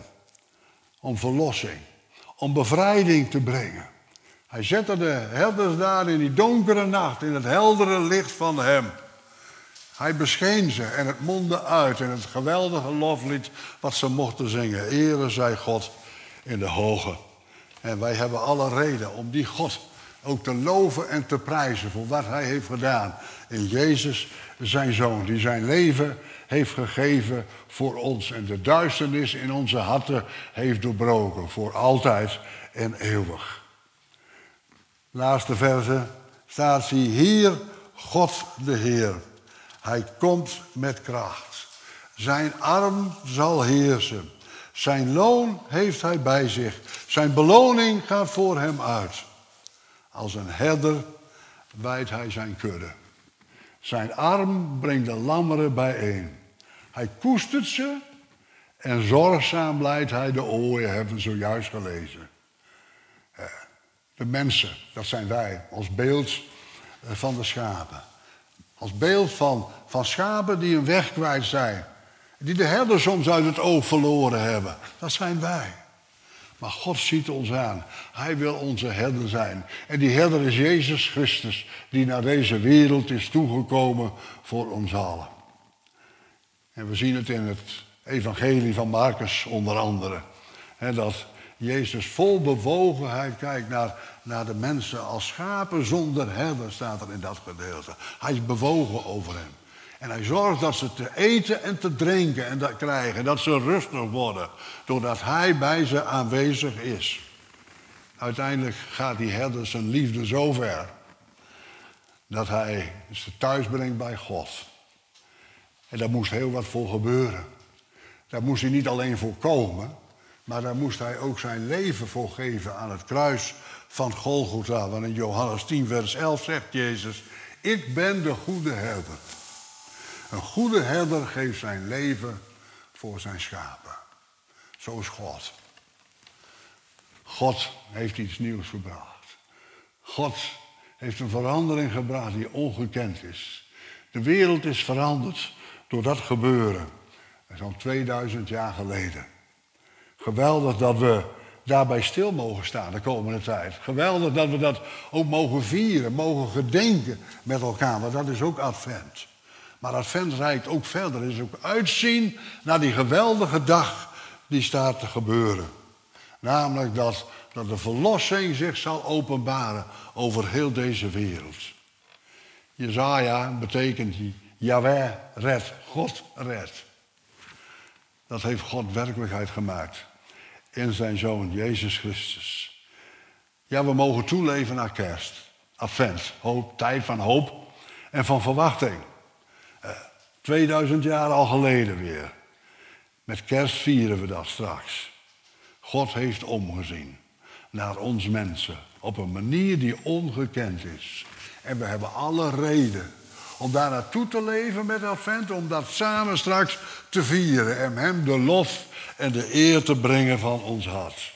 Om verlossing, om bevrijding te brengen. Hij zette de herders daar in die donkere nacht, in het heldere licht van hem. Hij bescheen ze en het mondde uit in het geweldige loflied wat ze mochten zingen. Ere zij God in de hoge. En wij hebben alle reden om die God ook te loven en te prijzen voor wat hij heeft gedaan in Jezus, zijn Zoon, die zijn leven heeft gegeven voor ons en de duisternis in onze harten heeft doorbroken voor altijd en eeuwig. Laatste verse staat: zie hier God de Heer. Hij komt met kracht. Zijn arm zal heersen. Zijn loon heeft hij bij zich. Zijn beloning gaat voor hem uit. Als een herder wijdt hij zijn kudde. Zijn arm brengt de lammeren bijeen. Hij koestert ze en zorgzaam leidt hij de ooien, hebben we zojuist gelezen. De mensen, dat zijn wij, als beeld van de schapen. Als beeld van, van schapen die een weg kwijt zijn. Die de herder soms uit het oog verloren hebben. Dat zijn wij. Maar God ziet ons aan. Hij wil onze herder zijn. En die herder is Jezus Christus, die naar deze wereld is toegekomen voor ons allen. En we zien het in het evangelie van Marcus onder andere. He, dat Jezus vol bewogenheid kijkt naar, naar de mensen als schapen zonder herder, staat er in dat gedeelte. Hij is bewogen over hen. En hij zorgt dat ze te eten en te drinken en dat krijgen. Dat ze rustig worden, doordat hij bij ze aanwezig is. Uiteindelijk gaat die herder zijn liefde zo ver dat hij ze thuis brengt bij God. En daar moest heel wat voor gebeuren. Daar moest hij niet alleen voor komen, maar daar moest hij ook zijn leven voor geven aan het kruis van Golgotha. Want in Johannes tien vers elf zegt Jezus: ik ben de goede herder. Een goede herder geeft zijn leven voor zijn schapen. Zo is God. God heeft iets nieuws gebracht. God heeft een verandering gebracht die ongekend is. De wereld is veranderd door dat gebeuren. Zo'n tweeduizend jaar geleden. Geweldig dat we daarbij stil mogen staan de komende tijd. Geweldig dat we dat ook mogen vieren, mogen gedenken met elkaar. Want dat is ook Advent. Maar Advent reikt ook verder. Het is ook uitzien naar die geweldige dag die staat te gebeuren. Namelijk dat, dat de verlossing zich zal openbaren over heel deze wereld. Jesaja betekent Yahweh redt, God redt. Dat heeft God werkelijkheid gemaakt in zijn Zoon Jezus Christus. Ja, we mogen toeleven naar kerst, Advent, hoop, tijd van hoop en van verwachting. Uh, tweeduizend jaar al geleden weer. Met kerst vieren we dat straks. God heeft omgezien naar ons mensen op een manier die ongekend is. En we hebben alle reden om daar naartoe te leven met Advent, om dat samen straks te vieren en hem de lof en de eer te brengen van ons hart.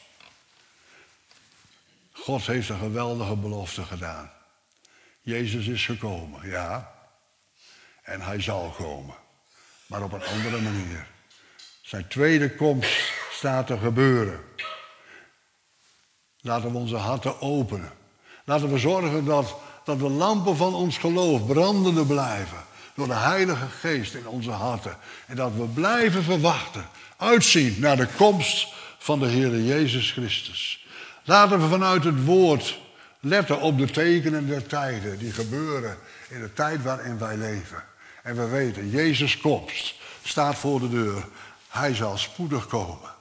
God heeft een geweldige belofte gedaan. Jezus is gekomen, ja. En hij zal komen. Maar op een andere manier. Zijn tweede komst staat te gebeuren. Laten we onze harten openen. Laten we zorgen dat, dat de lampen van ons geloof brandende blijven. Door de Heilige Geest in onze harten. En dat we blijven verwachten. Uitzien naar de komst van de Heer Jezus Christus. Laten we vanuit het woord letten op de tekenen der tijden. Die gebeuren in de tijd waarin wij leven. En we weten, Jezus' komst staat voor de deur. Hij zal spoedig komen.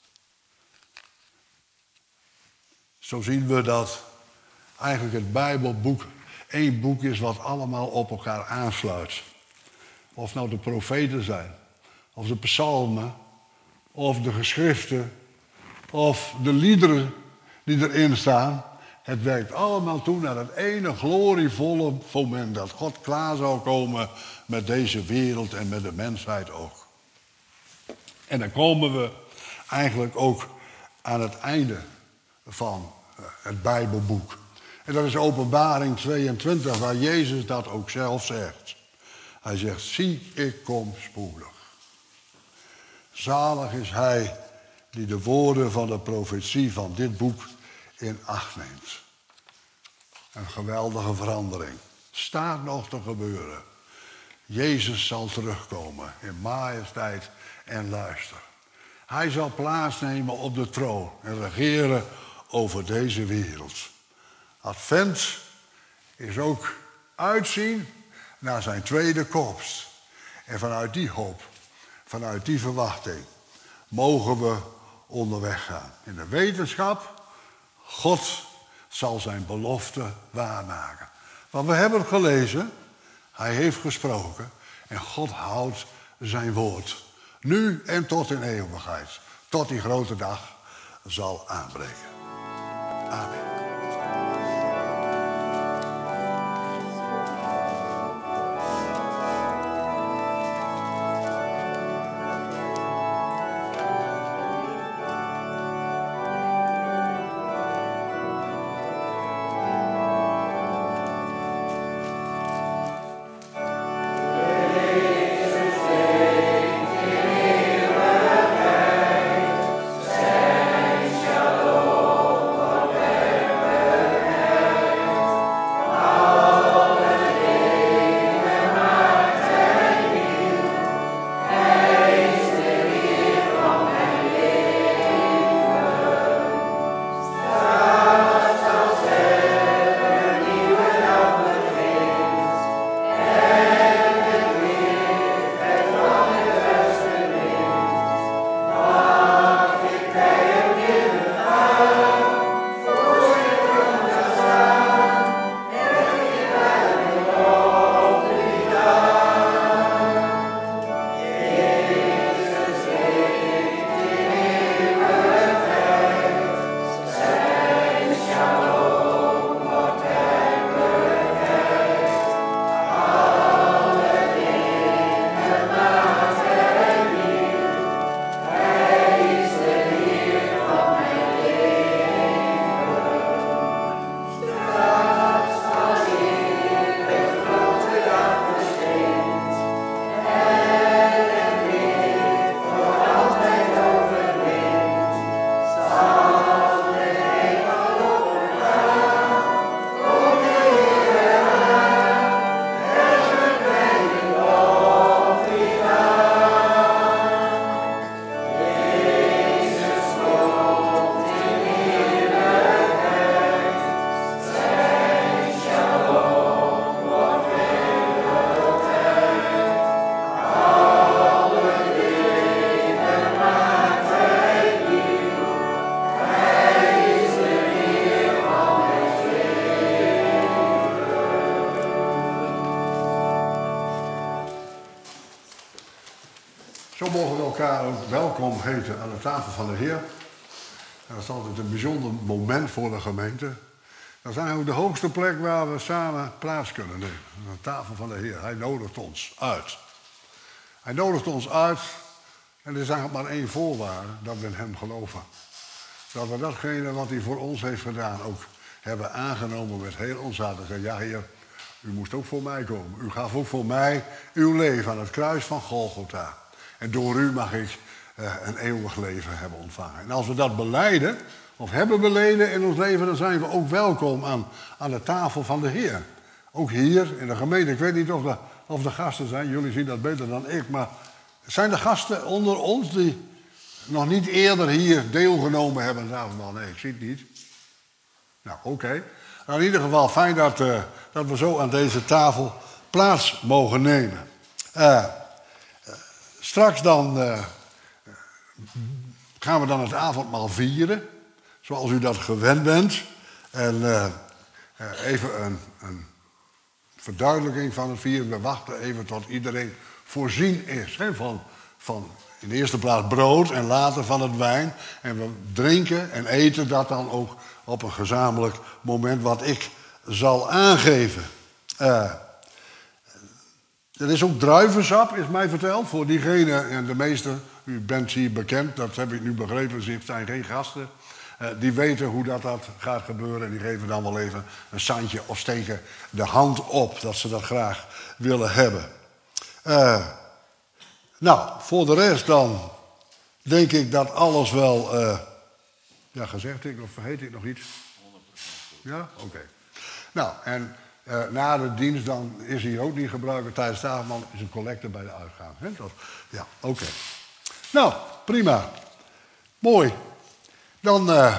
Zo zien we dat eigenlijk het Bijbelboek één boek is wat allemaal op elkaar aansluit. Of nou de profeten zijn, of de psalmen, of de geschriften, of de liederen die erin staan. Het werkt allemaal toe naar het ene glorievolle moment dat God klaar zou komen met deze wereld en met de mensheid ook. En dan komen we eigenlijk ook aan het einde van het Bijbelboek. En dat is Openbaring tweeëntwintig, waar Jezus dat ook zelf zegt. Hij zegt, zie, ik kom spoedig. Zalig is hij die de woorden van de profetie van dit boek in acht neemt. Een geweldige verandering. Staat nog te gebeuren. Jezus zal terugkomen in majesteit en luister. Hij zal plaatsnemen op de troon en regeren over deze wereld. Advent is ook uitzien naar zijn tweede komst. En vanuit die hoop, vanuit die verwachting, mogen we onderweg gaan. In de wetenschap, God zal zijn belofte waarmaken. Want we hebben het gelezen, hij heeft gesproken en God houdt zijn woord. Nu en tot in eeuwigheid, tot die grote dag zal aanbreken. Amen. Zo mogen we elkaar ook welkom heten aan de tafel van de Heer. En dat is altijd een bijzonder moment voor de gemeente. Dat is eigenlijk de hoogste plek waar we samen plaats kunnen nemen. Aan de tafel van de Heer. Hij nodigt ons uit. Hij nodigt ons uit. En er is eigenlijk maar één voorwaarde, dat we in hem geloven. Dat we datgene wat hij voor ons heeft gedaan ook hebben aangenomen met heel ons hart. En zeggen, ja Heer, u moest ook voor mij komen. U gaf ook voor mij uw leven aan het kruis van Golgotha. En door u mag ik uh, een eeuwig leven hebben ontvangen. En als we dat belijden, of hebben beleden in ons leven, dan zijn we ook welkom aan, aan de tafel van de Heer. Ook hier in de gemeente. Ik weet niet of de, of de gasten zijn, jullie zien dat beter dan ik. Maar zijn er gasten onder ons die nog niet eerder hier deelgenomen hebben? Nou, nee, ik zie het niet. Nou, oké. Okay. Nou, in ieder geval fijn dat, uh, dat we zo aan deze tafel plaats mogen nemen. Uh, Straks dan uh, gaan we dan het avondmaal vieren, zoals u dat gewend bent. En uh, uh, even een, een verduidelijking van het vieren. We wachten even tot iedereen voorzien is. Hè, van, van in de eerste plaats brood en later van het wijn. En we drinken en eten dat dan ook op een gezamenlijk moment wat ik zal aangeven. Uh, Er is ook druivensap, is mij verteld, voor diegene, en de meesten, u bent hier bekend, dat heb ik nu begrepen, ze zijn geen gasten. Uh, die weten hoe dat, dat gaat gebeuren en die geven dan wel even een sandje of steken de hand op, dat ze dat graag willen hebben. Uh, nou, voor de rest dan denk ik dat alles wel, uh, ja gezegd ik, of vergeet ik nog iets? honderd procent. Ja, oké. Okay. Nou, en Uh, na de dienst dan is hij ook niet gebruiken. Tijdens de avondmaal is een collecte bij de uitgang. Hè? Dat, ja, oké. Okay. Nou, prima. Mooi. Dan uh,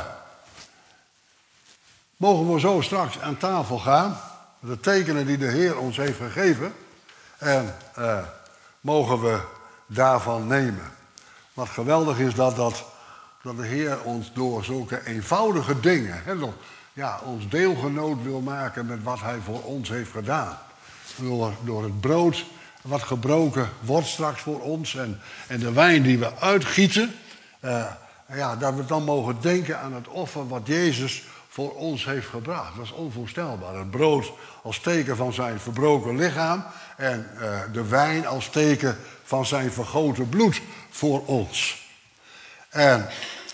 mogen we zo straks aan tafel gaan. De tekenen die de Heer ons heeft gegeven. En uh, mogen we daarvan nemen. Wat geweldig is dat, dat, dat de Heer ons door zulke eenvoudige dingen... Hè, door, ja, ons deelgenoot wil maken met wat hij voor ons heeft gedaan. Door, door het brood wat gebroken wordt straks voor ons... en, en de wijn die we uitgieten... Uh, ja, dat we dan mogen denken aan het offer wat Jezus voor ons heeft gebracht. Dat is onvoorstelbaar. Het brood als teken van zijn verbroken lichaam... en uh, de wijn als teken van zijn vergoten bloed voor ons. En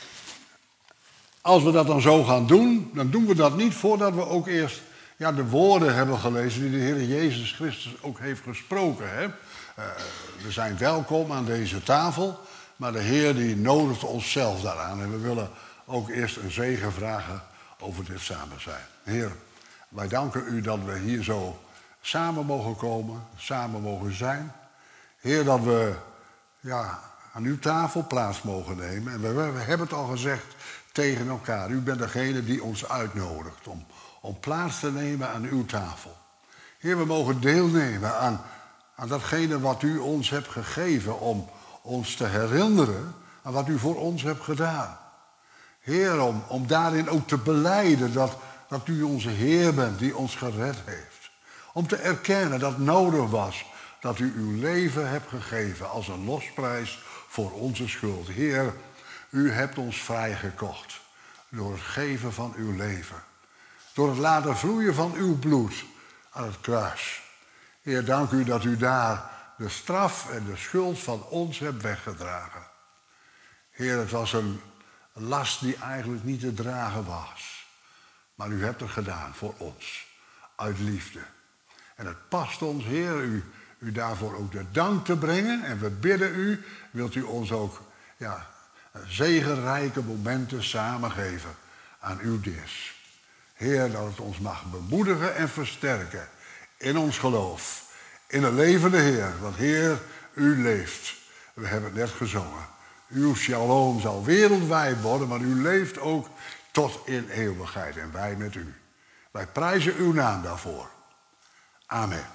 als we dat dan zo gaan doen, dan doen we dat niet voordat we ook eerst ja, de woorden hebben gelezen die de Heer Jezus Christus ook heeft gesproken. Hè? Uh, we zijn welkom aan deze tafel, maar de Heer die nodigt ons zelf daaraan. En we willen ook eerst een zegen vragen over dit samen zijn. Heer, wij danken u dat we hier zo samen mogen komen, samen mogen zijn. Heer, dat we ja, aan uw tafel plaats mogen nemen. En we, we hebben het al gezegd tegen elkaar. U bent degene die ons uitnodigt om, om plaats te nemen aan uw tafel. Heer, we mogen deelnemen aan, aan datgene wat u ons hebt gegeven om ons te herinneren aan wat u voor ons hebt gedaan. Heer, om, om daarin ook te belijden dat, dat u onze Heer bent die ons gered heeft. Om te erkennen dat het nodig was dat u uw leven hebt gegeven als een losprijs voor onze schuld. Heer, u hebt ons vrijgekocht door het geven van uw leven. Door het laten vloeien van uw bloed aan het kruis. Heer, dank u dat u daar de straf en de schuld van ons hebt weggedragen. Heer, het was een last die eigenlijk niet te dragen was. Maar u hebt het gedaan voor ons, uit liefde. En het past ons, Heer, u, u daarvoor ook de dank te brengen. En we bidden u, wilt u ons ook ja, zegenrijke momenten samengeven aan uw dis. Heer, dat het ons mag bemoedigen en versterken in ons geloof. In de levende Heer, want Heer, u leeft. We hebben het net gezongen. Uw shalom zal wereldwijd worden, maar u leeft ook tot in eeuwigheid. En wij met u. Wij prijzen uw naam daarvoor. Amen.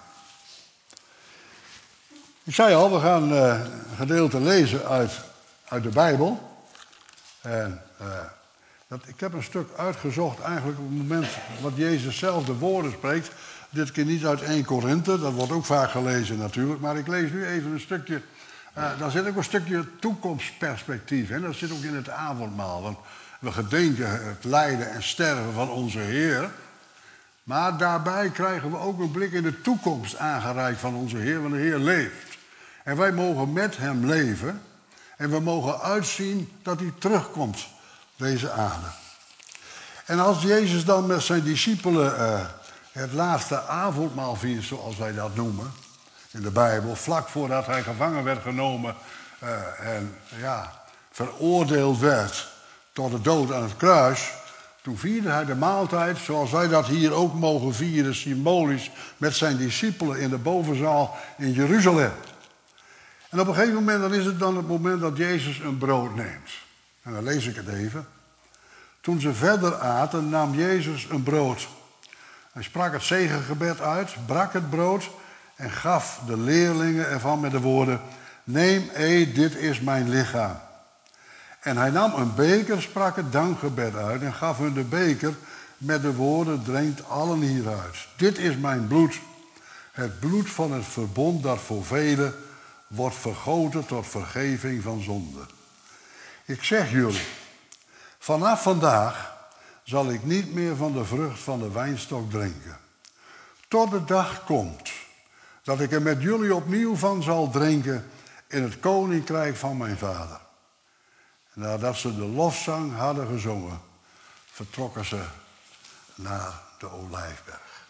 Ik zei al, we gaan uh, een gedeelte lezen uit, uit de Bijbel. En uh, dat, ik heb een stuk uitgezocht eigenlijk op het moment wat Jezus zelf de woorden spreekt. Dit keer niet uit Eerste Korinthe, dat wordt ook vaak gelezen natuurlijk. Maar ik lees nu even een stukje, uh, daar zit ook een stukje toekomstperspectief in. Dat zit ook in het avondmaal. Want we gedenken het lijden en sterven van onze Heer. Maar daarbij krijgen we ook een blik in de toekomst aangereikt van onze Heer, want de Heer leeft. En wij mogen met hem leven en we mogen uitzien dat hij terugkomt, deze aarde. En als Jezus dan met zijn discipelen uh, het laatste avondmaal viert, zoals wij dat noemen, in de Bijbel, vlak voordat hij gevangen werd genomen uh, en ja, veroordeeld werd tot de dood aan het kruis, toen vierde hij de maaltijd, zoals wij dat hier ook mogen vieren, symbolisch, met zijn discipelen in de bovenzaal in Jeruzalem. En op een gegeven moment dan is het dan het moment dat Jezus een brood neemt. En dan lees ik het even. Toen ze verder aten, nam Jezus een brood. Hij sprak het zegengebed uit, brak het brood en gaf de leerlingen ervan met de woorden: neem, eet, dit is mijn lichaam. En hij nam een beker, sprak het dankgebed uit en gaf hun de beker met de woorden: drinkt allen hieruit. Dit is mijn bloed, het bloed van het verbond dat voor velen wordt vergoten tot vergeving van zonde. Ik zeg jullie, vanaf vandaag zal ik niet meer van de vrucht van de wijnstok drinken. Tot de dag komt dat ik er met jullie opnieuw van zal drinken in het koninkrijk van mijn vader. En nadat ze de lofzang hadden gezongen, vertrokken ze naar de Olijfberg.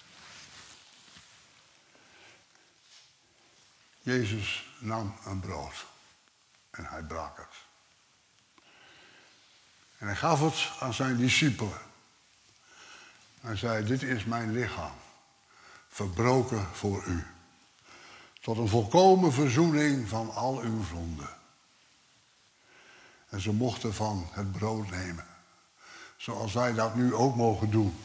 Jezus nam een brood en hij brak het. En hij gaf het aan zijn discipelen. Hij zei: dit is mijn lichaam, verbroken voor u. Tot een volkomen verzoening van al uw zonden. En ze mochten van het brood nemen. Zoals wij dat nu ook mogen doen.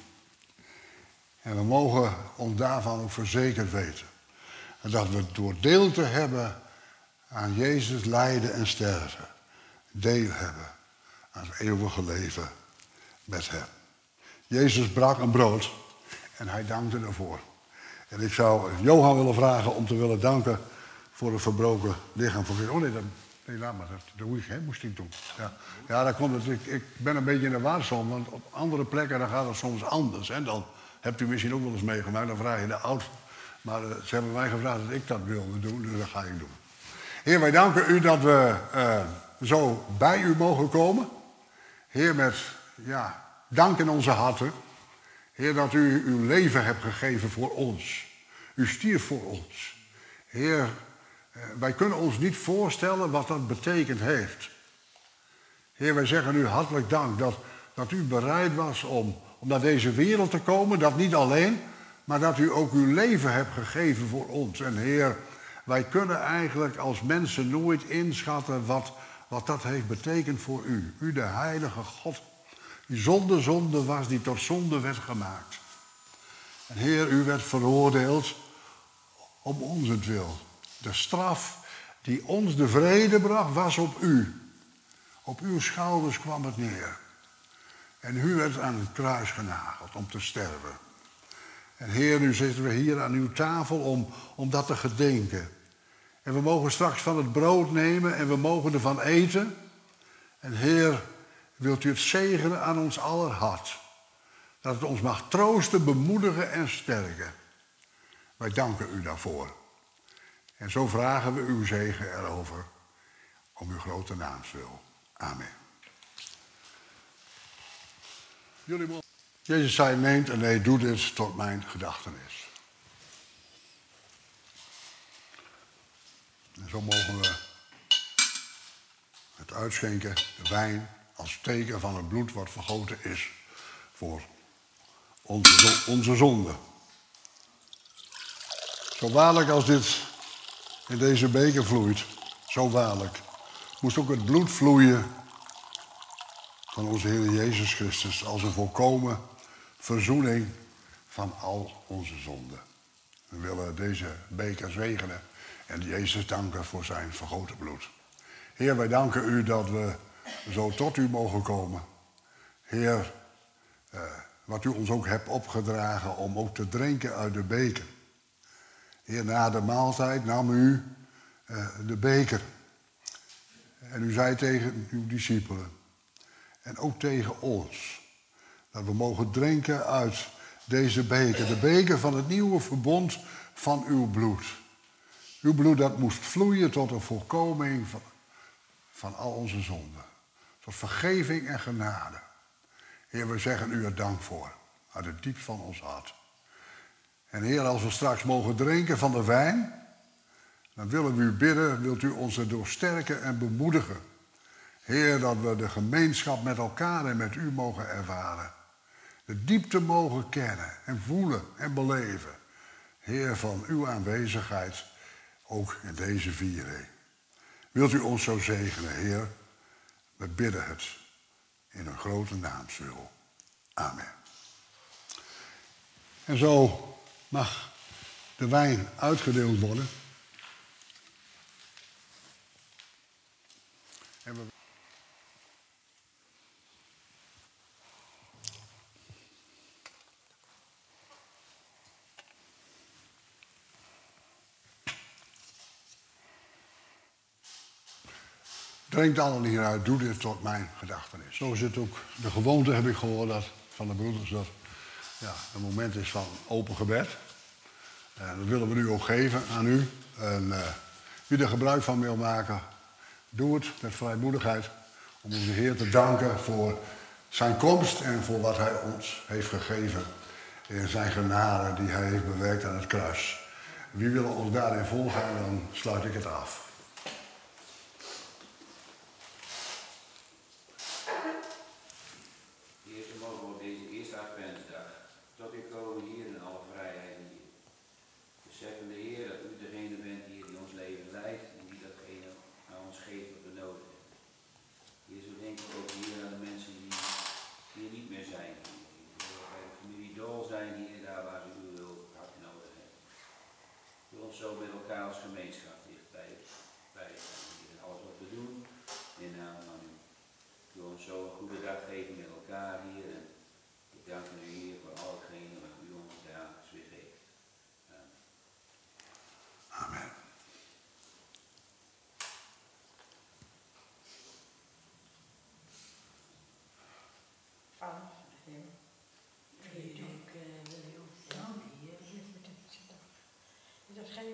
En we mogen ons daarvan ook verzekerd weten. En dat we door deel te hebben aan Jezus lijden en sterven. Deel hebben aan het eeuwige leven met hem. Jezus brak een brood en hij dankte ervoor. En ik zou Johan willen vragen om te willen danken voor het verbroken lichaam van Christus. Oh nee, dat, nee laat maar, dat, dat moest, hè, moest ik doen. Ja, ja dat komt het. Ik, ik ben een beetje in de war soms, want op andere plekken dan gaat het soms anders. En dan hebt u misschien ook wel eens meegemaakt, dan vraag je de oudste. Maar uh, ze hebben mij gevraagd dat ik dat wilde doen, dus dat ga ik doen. Heer, wij danken u dat we uh, zo bij u mogen komen. Heer, met ja, dank in onze harten. Heer, dat u uw leven hebt gegeven voor ons. U stierf voor ons. Heer, wij kunnen ons niet voorstellen wat dat betekend heeft. Heer, wij zeggen u hartelijk dank dat, dat u bereid was om, om naar deze wereld te komen. Dat niet alleen, maar dat u ook uw leven hebt gegeven voor ons. En Heer, wij kunnen eigenlijk als mensen nooit inschatten wat, wat dat heeft betekend voor u. U, de heilige God, die zonder zonde was, die tot zonde werd gemaakt. En Heer, u werd veroordeeld om onzentwil. De straf die ons de vrede bracht, was op u. Op uw schouders kwam het neer. En u werd aan het kruis genageld om te sterven. En Heer, nu zitten we hier aan uw tafel om, om dat te gedenken. En we mogen straks van het brood nemen en we mogen ervan eten. En Heer, wilt u het zegenen aan ons aller hart. Dat het ons mag troosten, bemoedigen en sterken. Wij danken u daarvoor. En zo vragen we uw zegen erover. Om uw grote naams wil. Amen. Jullie mogen. Jezus zei, neemt en nee, doe dit tot mijn gedachtenis. En zo mogen we het uitschenken, de wijn, als teken van het bloed wat vergoten is voor onze, onze zonde. Zo waarlijk als dit in deze beker vloeit, zo waarlijk, moest ook het bloed vloeien van onze Heer Jezus Christus als een volkomen verzoening van al onze zonden. We willen deze beker zegenen en Jezus danken voor zijn vergoten bloed. Heer, wij danken u dat we zo tot u mogen komen. Heer, eh, wat u ons ook hebt opgedragen om ook te drinken uit de beker. Heer, na de maaltijd nam u eh, de beker. En u zei tegen uw discipelen en ook tegen ons dat we mogen drinken uit deze beker. De beker van het nieuwe verbond van uw bloed. Uw bloed dat moest vloeien tot een volkoming van, van al onze zonden. Tot vergeving en genade. Heer, we zeggen u er dank voor. Uit het diepst van ons hart. En Heer, als we straks mogen drinken van de wijn, dan willen we u bidden, wilt u ons erdoor sterken en bemoedigen. Heer, dat we de gemeenschap met elkaar en met u mogen ervaren. De diepte mogen kennen en voelen en beleven. Heer, van uw aanwezigheid, ook in deze viering. Wilt u ons zo zegenen, Heer? We bidden het in een grote naamswil. Amen. En zo mag de wijn uitgedeeld worden. En we... Drinkt allen hieruit, doe dit tot mijn gedachtenis. Zo is het ook de gewoonte, heb ik gehoord, dat, van de broeders, dat ja, een moment is van open gebed. En dat willen we nu ook geven aan u. En uh, wie er gebruik van wil maken, doe het met vrijmoedigheid. Om onze Heer te danken voor zijn komst en voor wat hij ons heeft gegeven. In zijn genade die hij heeft bewerkt aan het kruis. Wie wil ons daarin volgen, dan sluit ik het af.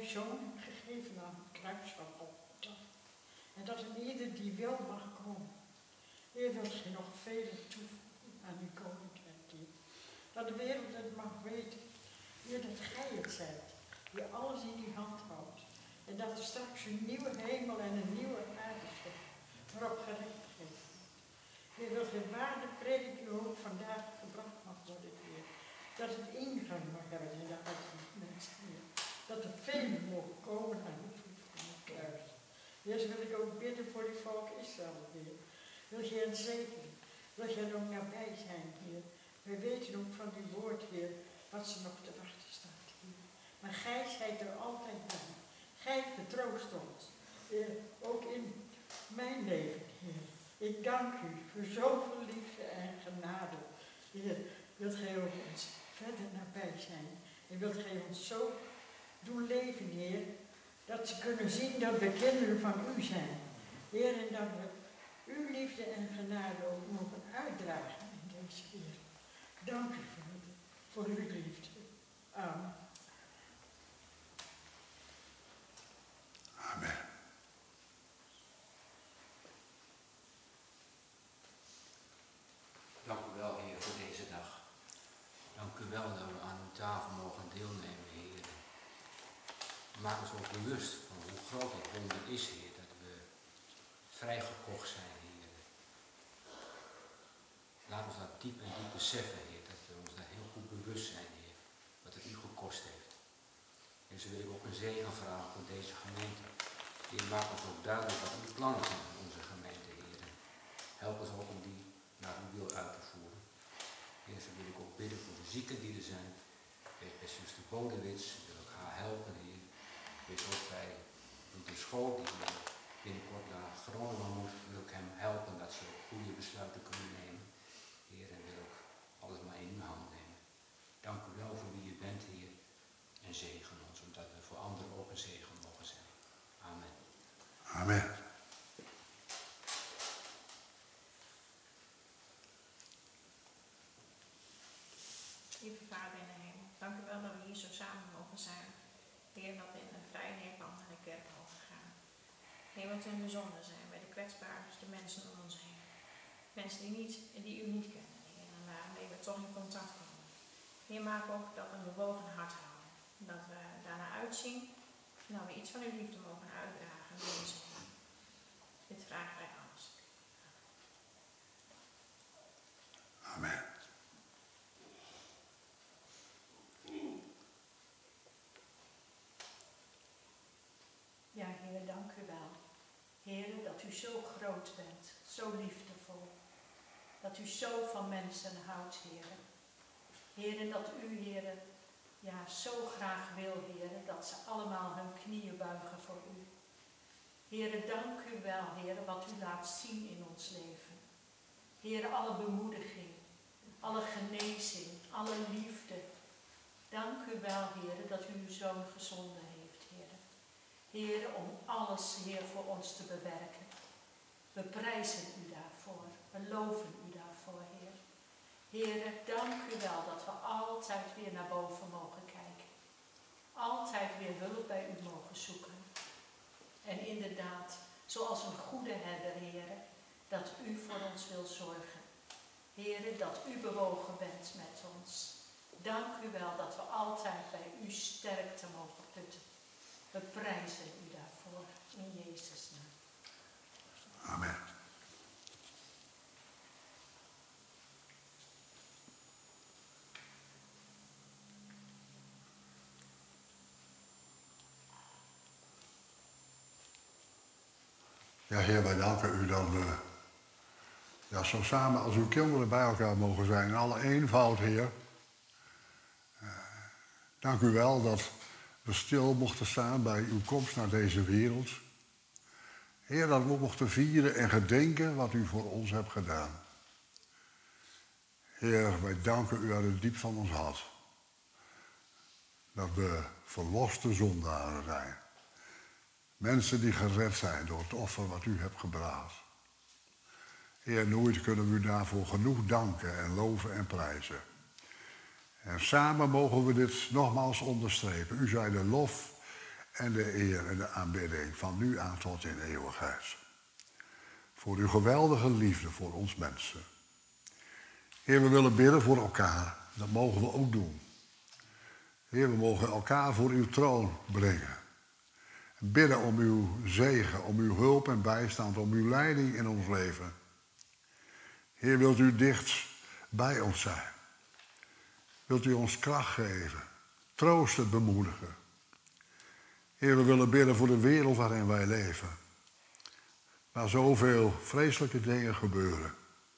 zoon hebt gegeven aan het kruis van Golgotha. En dat een ieder die wil mag komen. Heer, wilt gij nog vele toevoegen aan uw koninkrijk, Heer. Dat de wereld het mag weten. Heer, dat gij het zijt, die alles in uw hand houdt. En dat er straks een nieuwe hemel en een nieuwe aarde komt, waarop gerechtigheid is. Heer, wilt gij waar de predik u ook vandaag gebracht mag worden, Heer. Dat het ingang mag hebben in de hart van de mensen, Heer. Dat er velen mogen komen aan de voet van het kruis. Heer, zo wil ik ook bidden voor die volk Israël, Heer. Wil jij hen zegenen? Wil jij er ook nabij zijn, Heer? Wij weten ook van uw woord, Heer, wat ze nog te wachten staat, Heer. Maar gij zijt er altijd bij. Gij vertroost ons, Heer, ook in mijn leven, Heer. Ik dank u voor zoveel liefde en genade. Heer, wilt gij ook ons verder nabij zijn? En wilt gij ons zo doen leven, Heer, dat ze kunnen zien dat we kinderen van u zijn. Heer, en dat we uw liefde en genade ook mogen uitdragen in deze wereld. Dank u voor, voor uw liefde. Amen. Amen. Dank u wel, Heer, voor deze dag. Dank u wel dat we aan uw tafel mogen deelnemen, Heer. Maak ons ook bewust van hoe groot het wonder is, Heer, dat we vrijgekocht zijn, Heer. Laat ons dat diep en diep beseffen, Heer, dat we ons daar heel goed bewust zijn, Heer, wat het u gekost heeft. En zo wil ik ook een zegen vragen voor deze gemeente. Heer, maak ons ook duidelijk wat uw plannen zijn in onze gemeente, Heer. Help ons ook om die naar uw wil uit te voeren. Heer, zo wil ik ook bidden voor de zieken die er zijn. Wees bij zuster Bodewits, ik wil ook haar helpen, Heer. Wees ook bij de school die binnenkort naar Groningen moet, wil ik hem helpen dat ze ook goede besluiten kunnen nemen. Heer, en wil ook alles maar in uw hand nemen. Dank u wel voor wie u bent, Heer. En zegen ons, omdat we voor anderen ook een zegen mogen zijn. Amen. Amen. Lieve Vader in de hemel, dank u wel dat we hier zo samen mogen zijn. Heer, dat we in een vrij Nederland naar de kerk mogen gaan. Heer, wat we bijzonder zijn bij de kwetsbaren, de mensen om ons heen. Mensen die, niet, die u niet kennen, Heer, en waarmee we toch in contact komen. Heer, maak ook dat we een bewogen hart houden. Dat we daarna uitzien en dat we iets van uw liefde mogen uitdragen aan deze Heer. Dit vragen wij alles. Amen. Ja, Heer, dank u wel. Heer, dat u zo groot bent, zo liefdevol. Dat u zo van mensen houdt, Heer. Heer, en dat u, Heer, ja, zo graag wil, Heer, dat ze allemaal hun knieën buigen voor u. Heer, dank u wel, Heer, wat u laat zien in ons leven. Heer, alle bemoediging, alle genezing, alle liefde. Dank u wel, Heer, dat u uw zoon gezonden heeft, Heer. Heer, om alles, Heer, voor ons te bewerken. We prijzen u daarvoor. We loven u daarvoor, Heer. Heer, dank u wel dat we altijd weer naar boven mogen kijken. Altijd weer hulp bij u mogen zoeken. En inderdaad, zoals een goede herder, Heer, dat u voor ons wil zorgen. Heer, dat u bewogen bent met ons. Dank u wel dat we altijd bij u sterkte mogen putten. We prijzen u daarvoor in Jezus' naam. Amen. Ja, Heer, wij danken u dat we ja, zo samen als uw kinderen bij elkaar mogen zijn. In alle eenvoud, Heer. Uh, dank u wel dat we stil mochten staan bij uw komst naar deze wereld. Heer, dat we mochten vieren en gedenken wat u voor ons hebt gedaan. Heer, wij danken u uit het diep van ons hart. Dat we verloste zondaren zijn. Mensen die gered zijn door het offer wat u hebt gebracht. Heer, nooit kunnen we u daarvoor genoeg danken en loven en prijzen. En samen mogen we dit nogmaals onderstrepen. U zij de lof en de eer en de aanbidding van nu aan tot in eeuwigheid. Voor uw geweldige liefde voor ons mensen. Heer, we willen bidden voor elkaar. Dat mogen we ook doen. Heer, we mogen elkaar voor uw troon brengen. Bidden om uw zegen, om uw hulp en bijstand, om uw leiding in ons leven. Heer, wilt u dicht bij ons zijn? Wilt u ons kracht geven, troosten, bemoedigen? Heer, we willen bidden voor de wereld waarin wij leven. Waar zoveel vreselijke dingen gebeuren.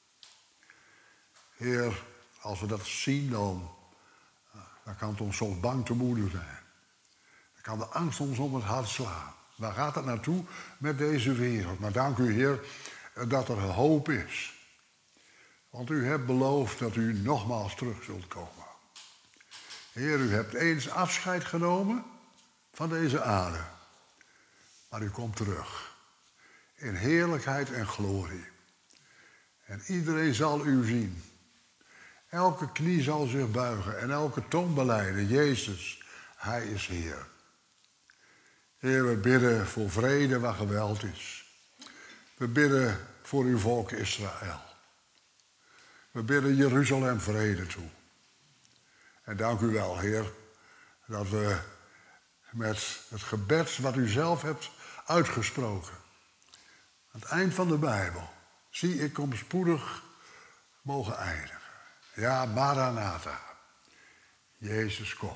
Heer, als we dat zien, dan, dan kan het ons soms bang te moede zijn. Dan kan de angst ons om het hart slaan. Waar gaat het naartoe met deze wereld? Maar dank u, Heer, dat er hoop is. Want u hebt beloofd dat u nogmaals terug zult komen. Heer, u hebt eens afscheid genomen van deze aarde. Maar u komt terug. In heerlijkheid en glorie. En iedereen zal u zien. Elke knie zal zich buigen en elke tong belijden. Jezus, hij is Heer. Heer, we bidden voor vrede waar geweld is. We bidden voor uw volk Israël. We bidden Jeruzalem vrede toe. En dank u wel, Heer, dat we met het gebed wat u zelf hebt uitgesproken. Aan het eind van de Bijbel. Zie, ik kom spoedig mogen eindigen. Ja, Maranatha. Jezus, kom.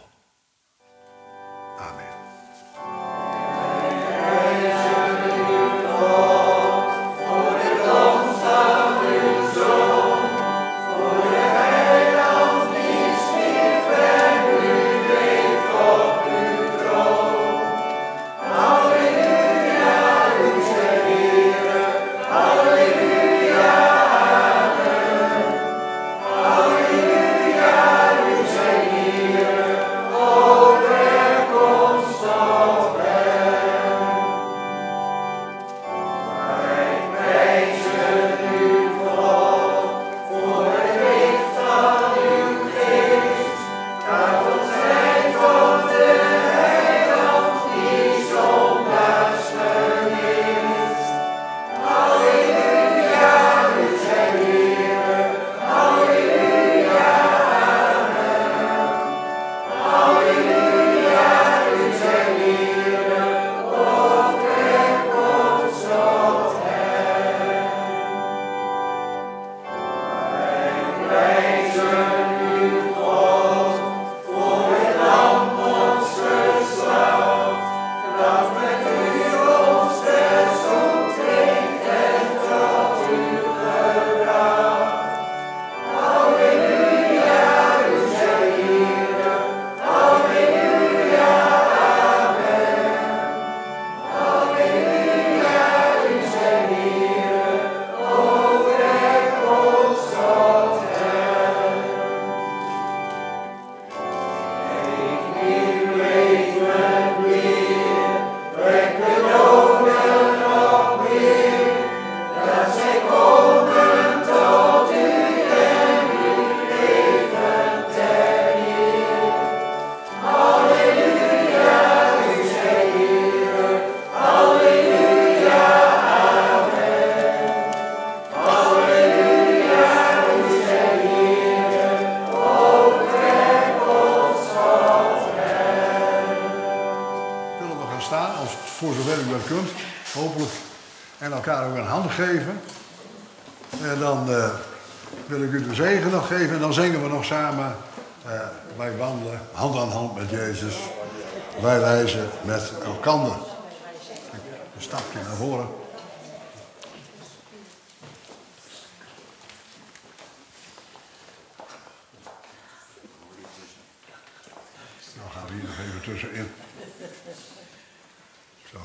Amen. Voor zover u dat kunt, hopelijk, en elkaar ook een hand geven. En dan uh, wil ik u de zegen nog geven en dan zingen we nog samen. Uh, wij wandelen hand aan hand met Jezus. Wij reizen met elkander. Een stapje naar voren. Dan gaan we hier nog even tussenin. Zo.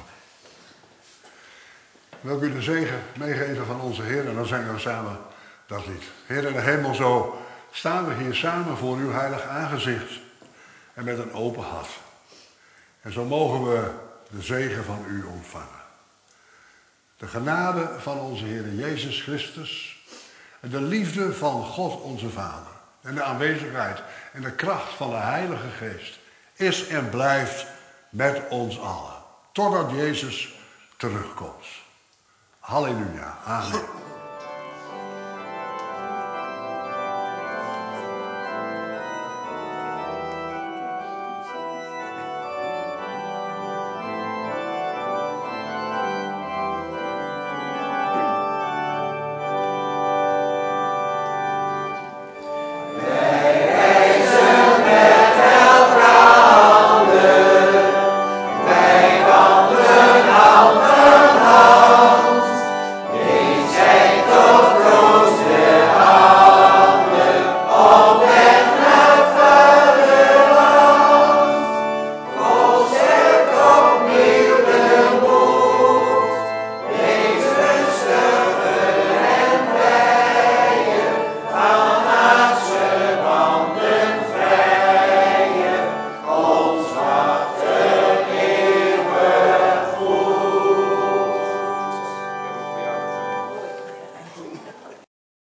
Wil ik u de zegen meegeven van onze Heer en dan zingen we samen dat lied. Heer in de hemel, zo staan we hier samen voor uw heilig aangezicht en met een open hart. En zo mogen we de zegen van u ontvangen. De genade van onze Heer Jezus Christus en de liefde van God onze Vader en de aanwezigheid en de kracht van de Heilige Geest is en blijft met ons allen. Totdat Jezus terugkomt. Halleluja. Amen.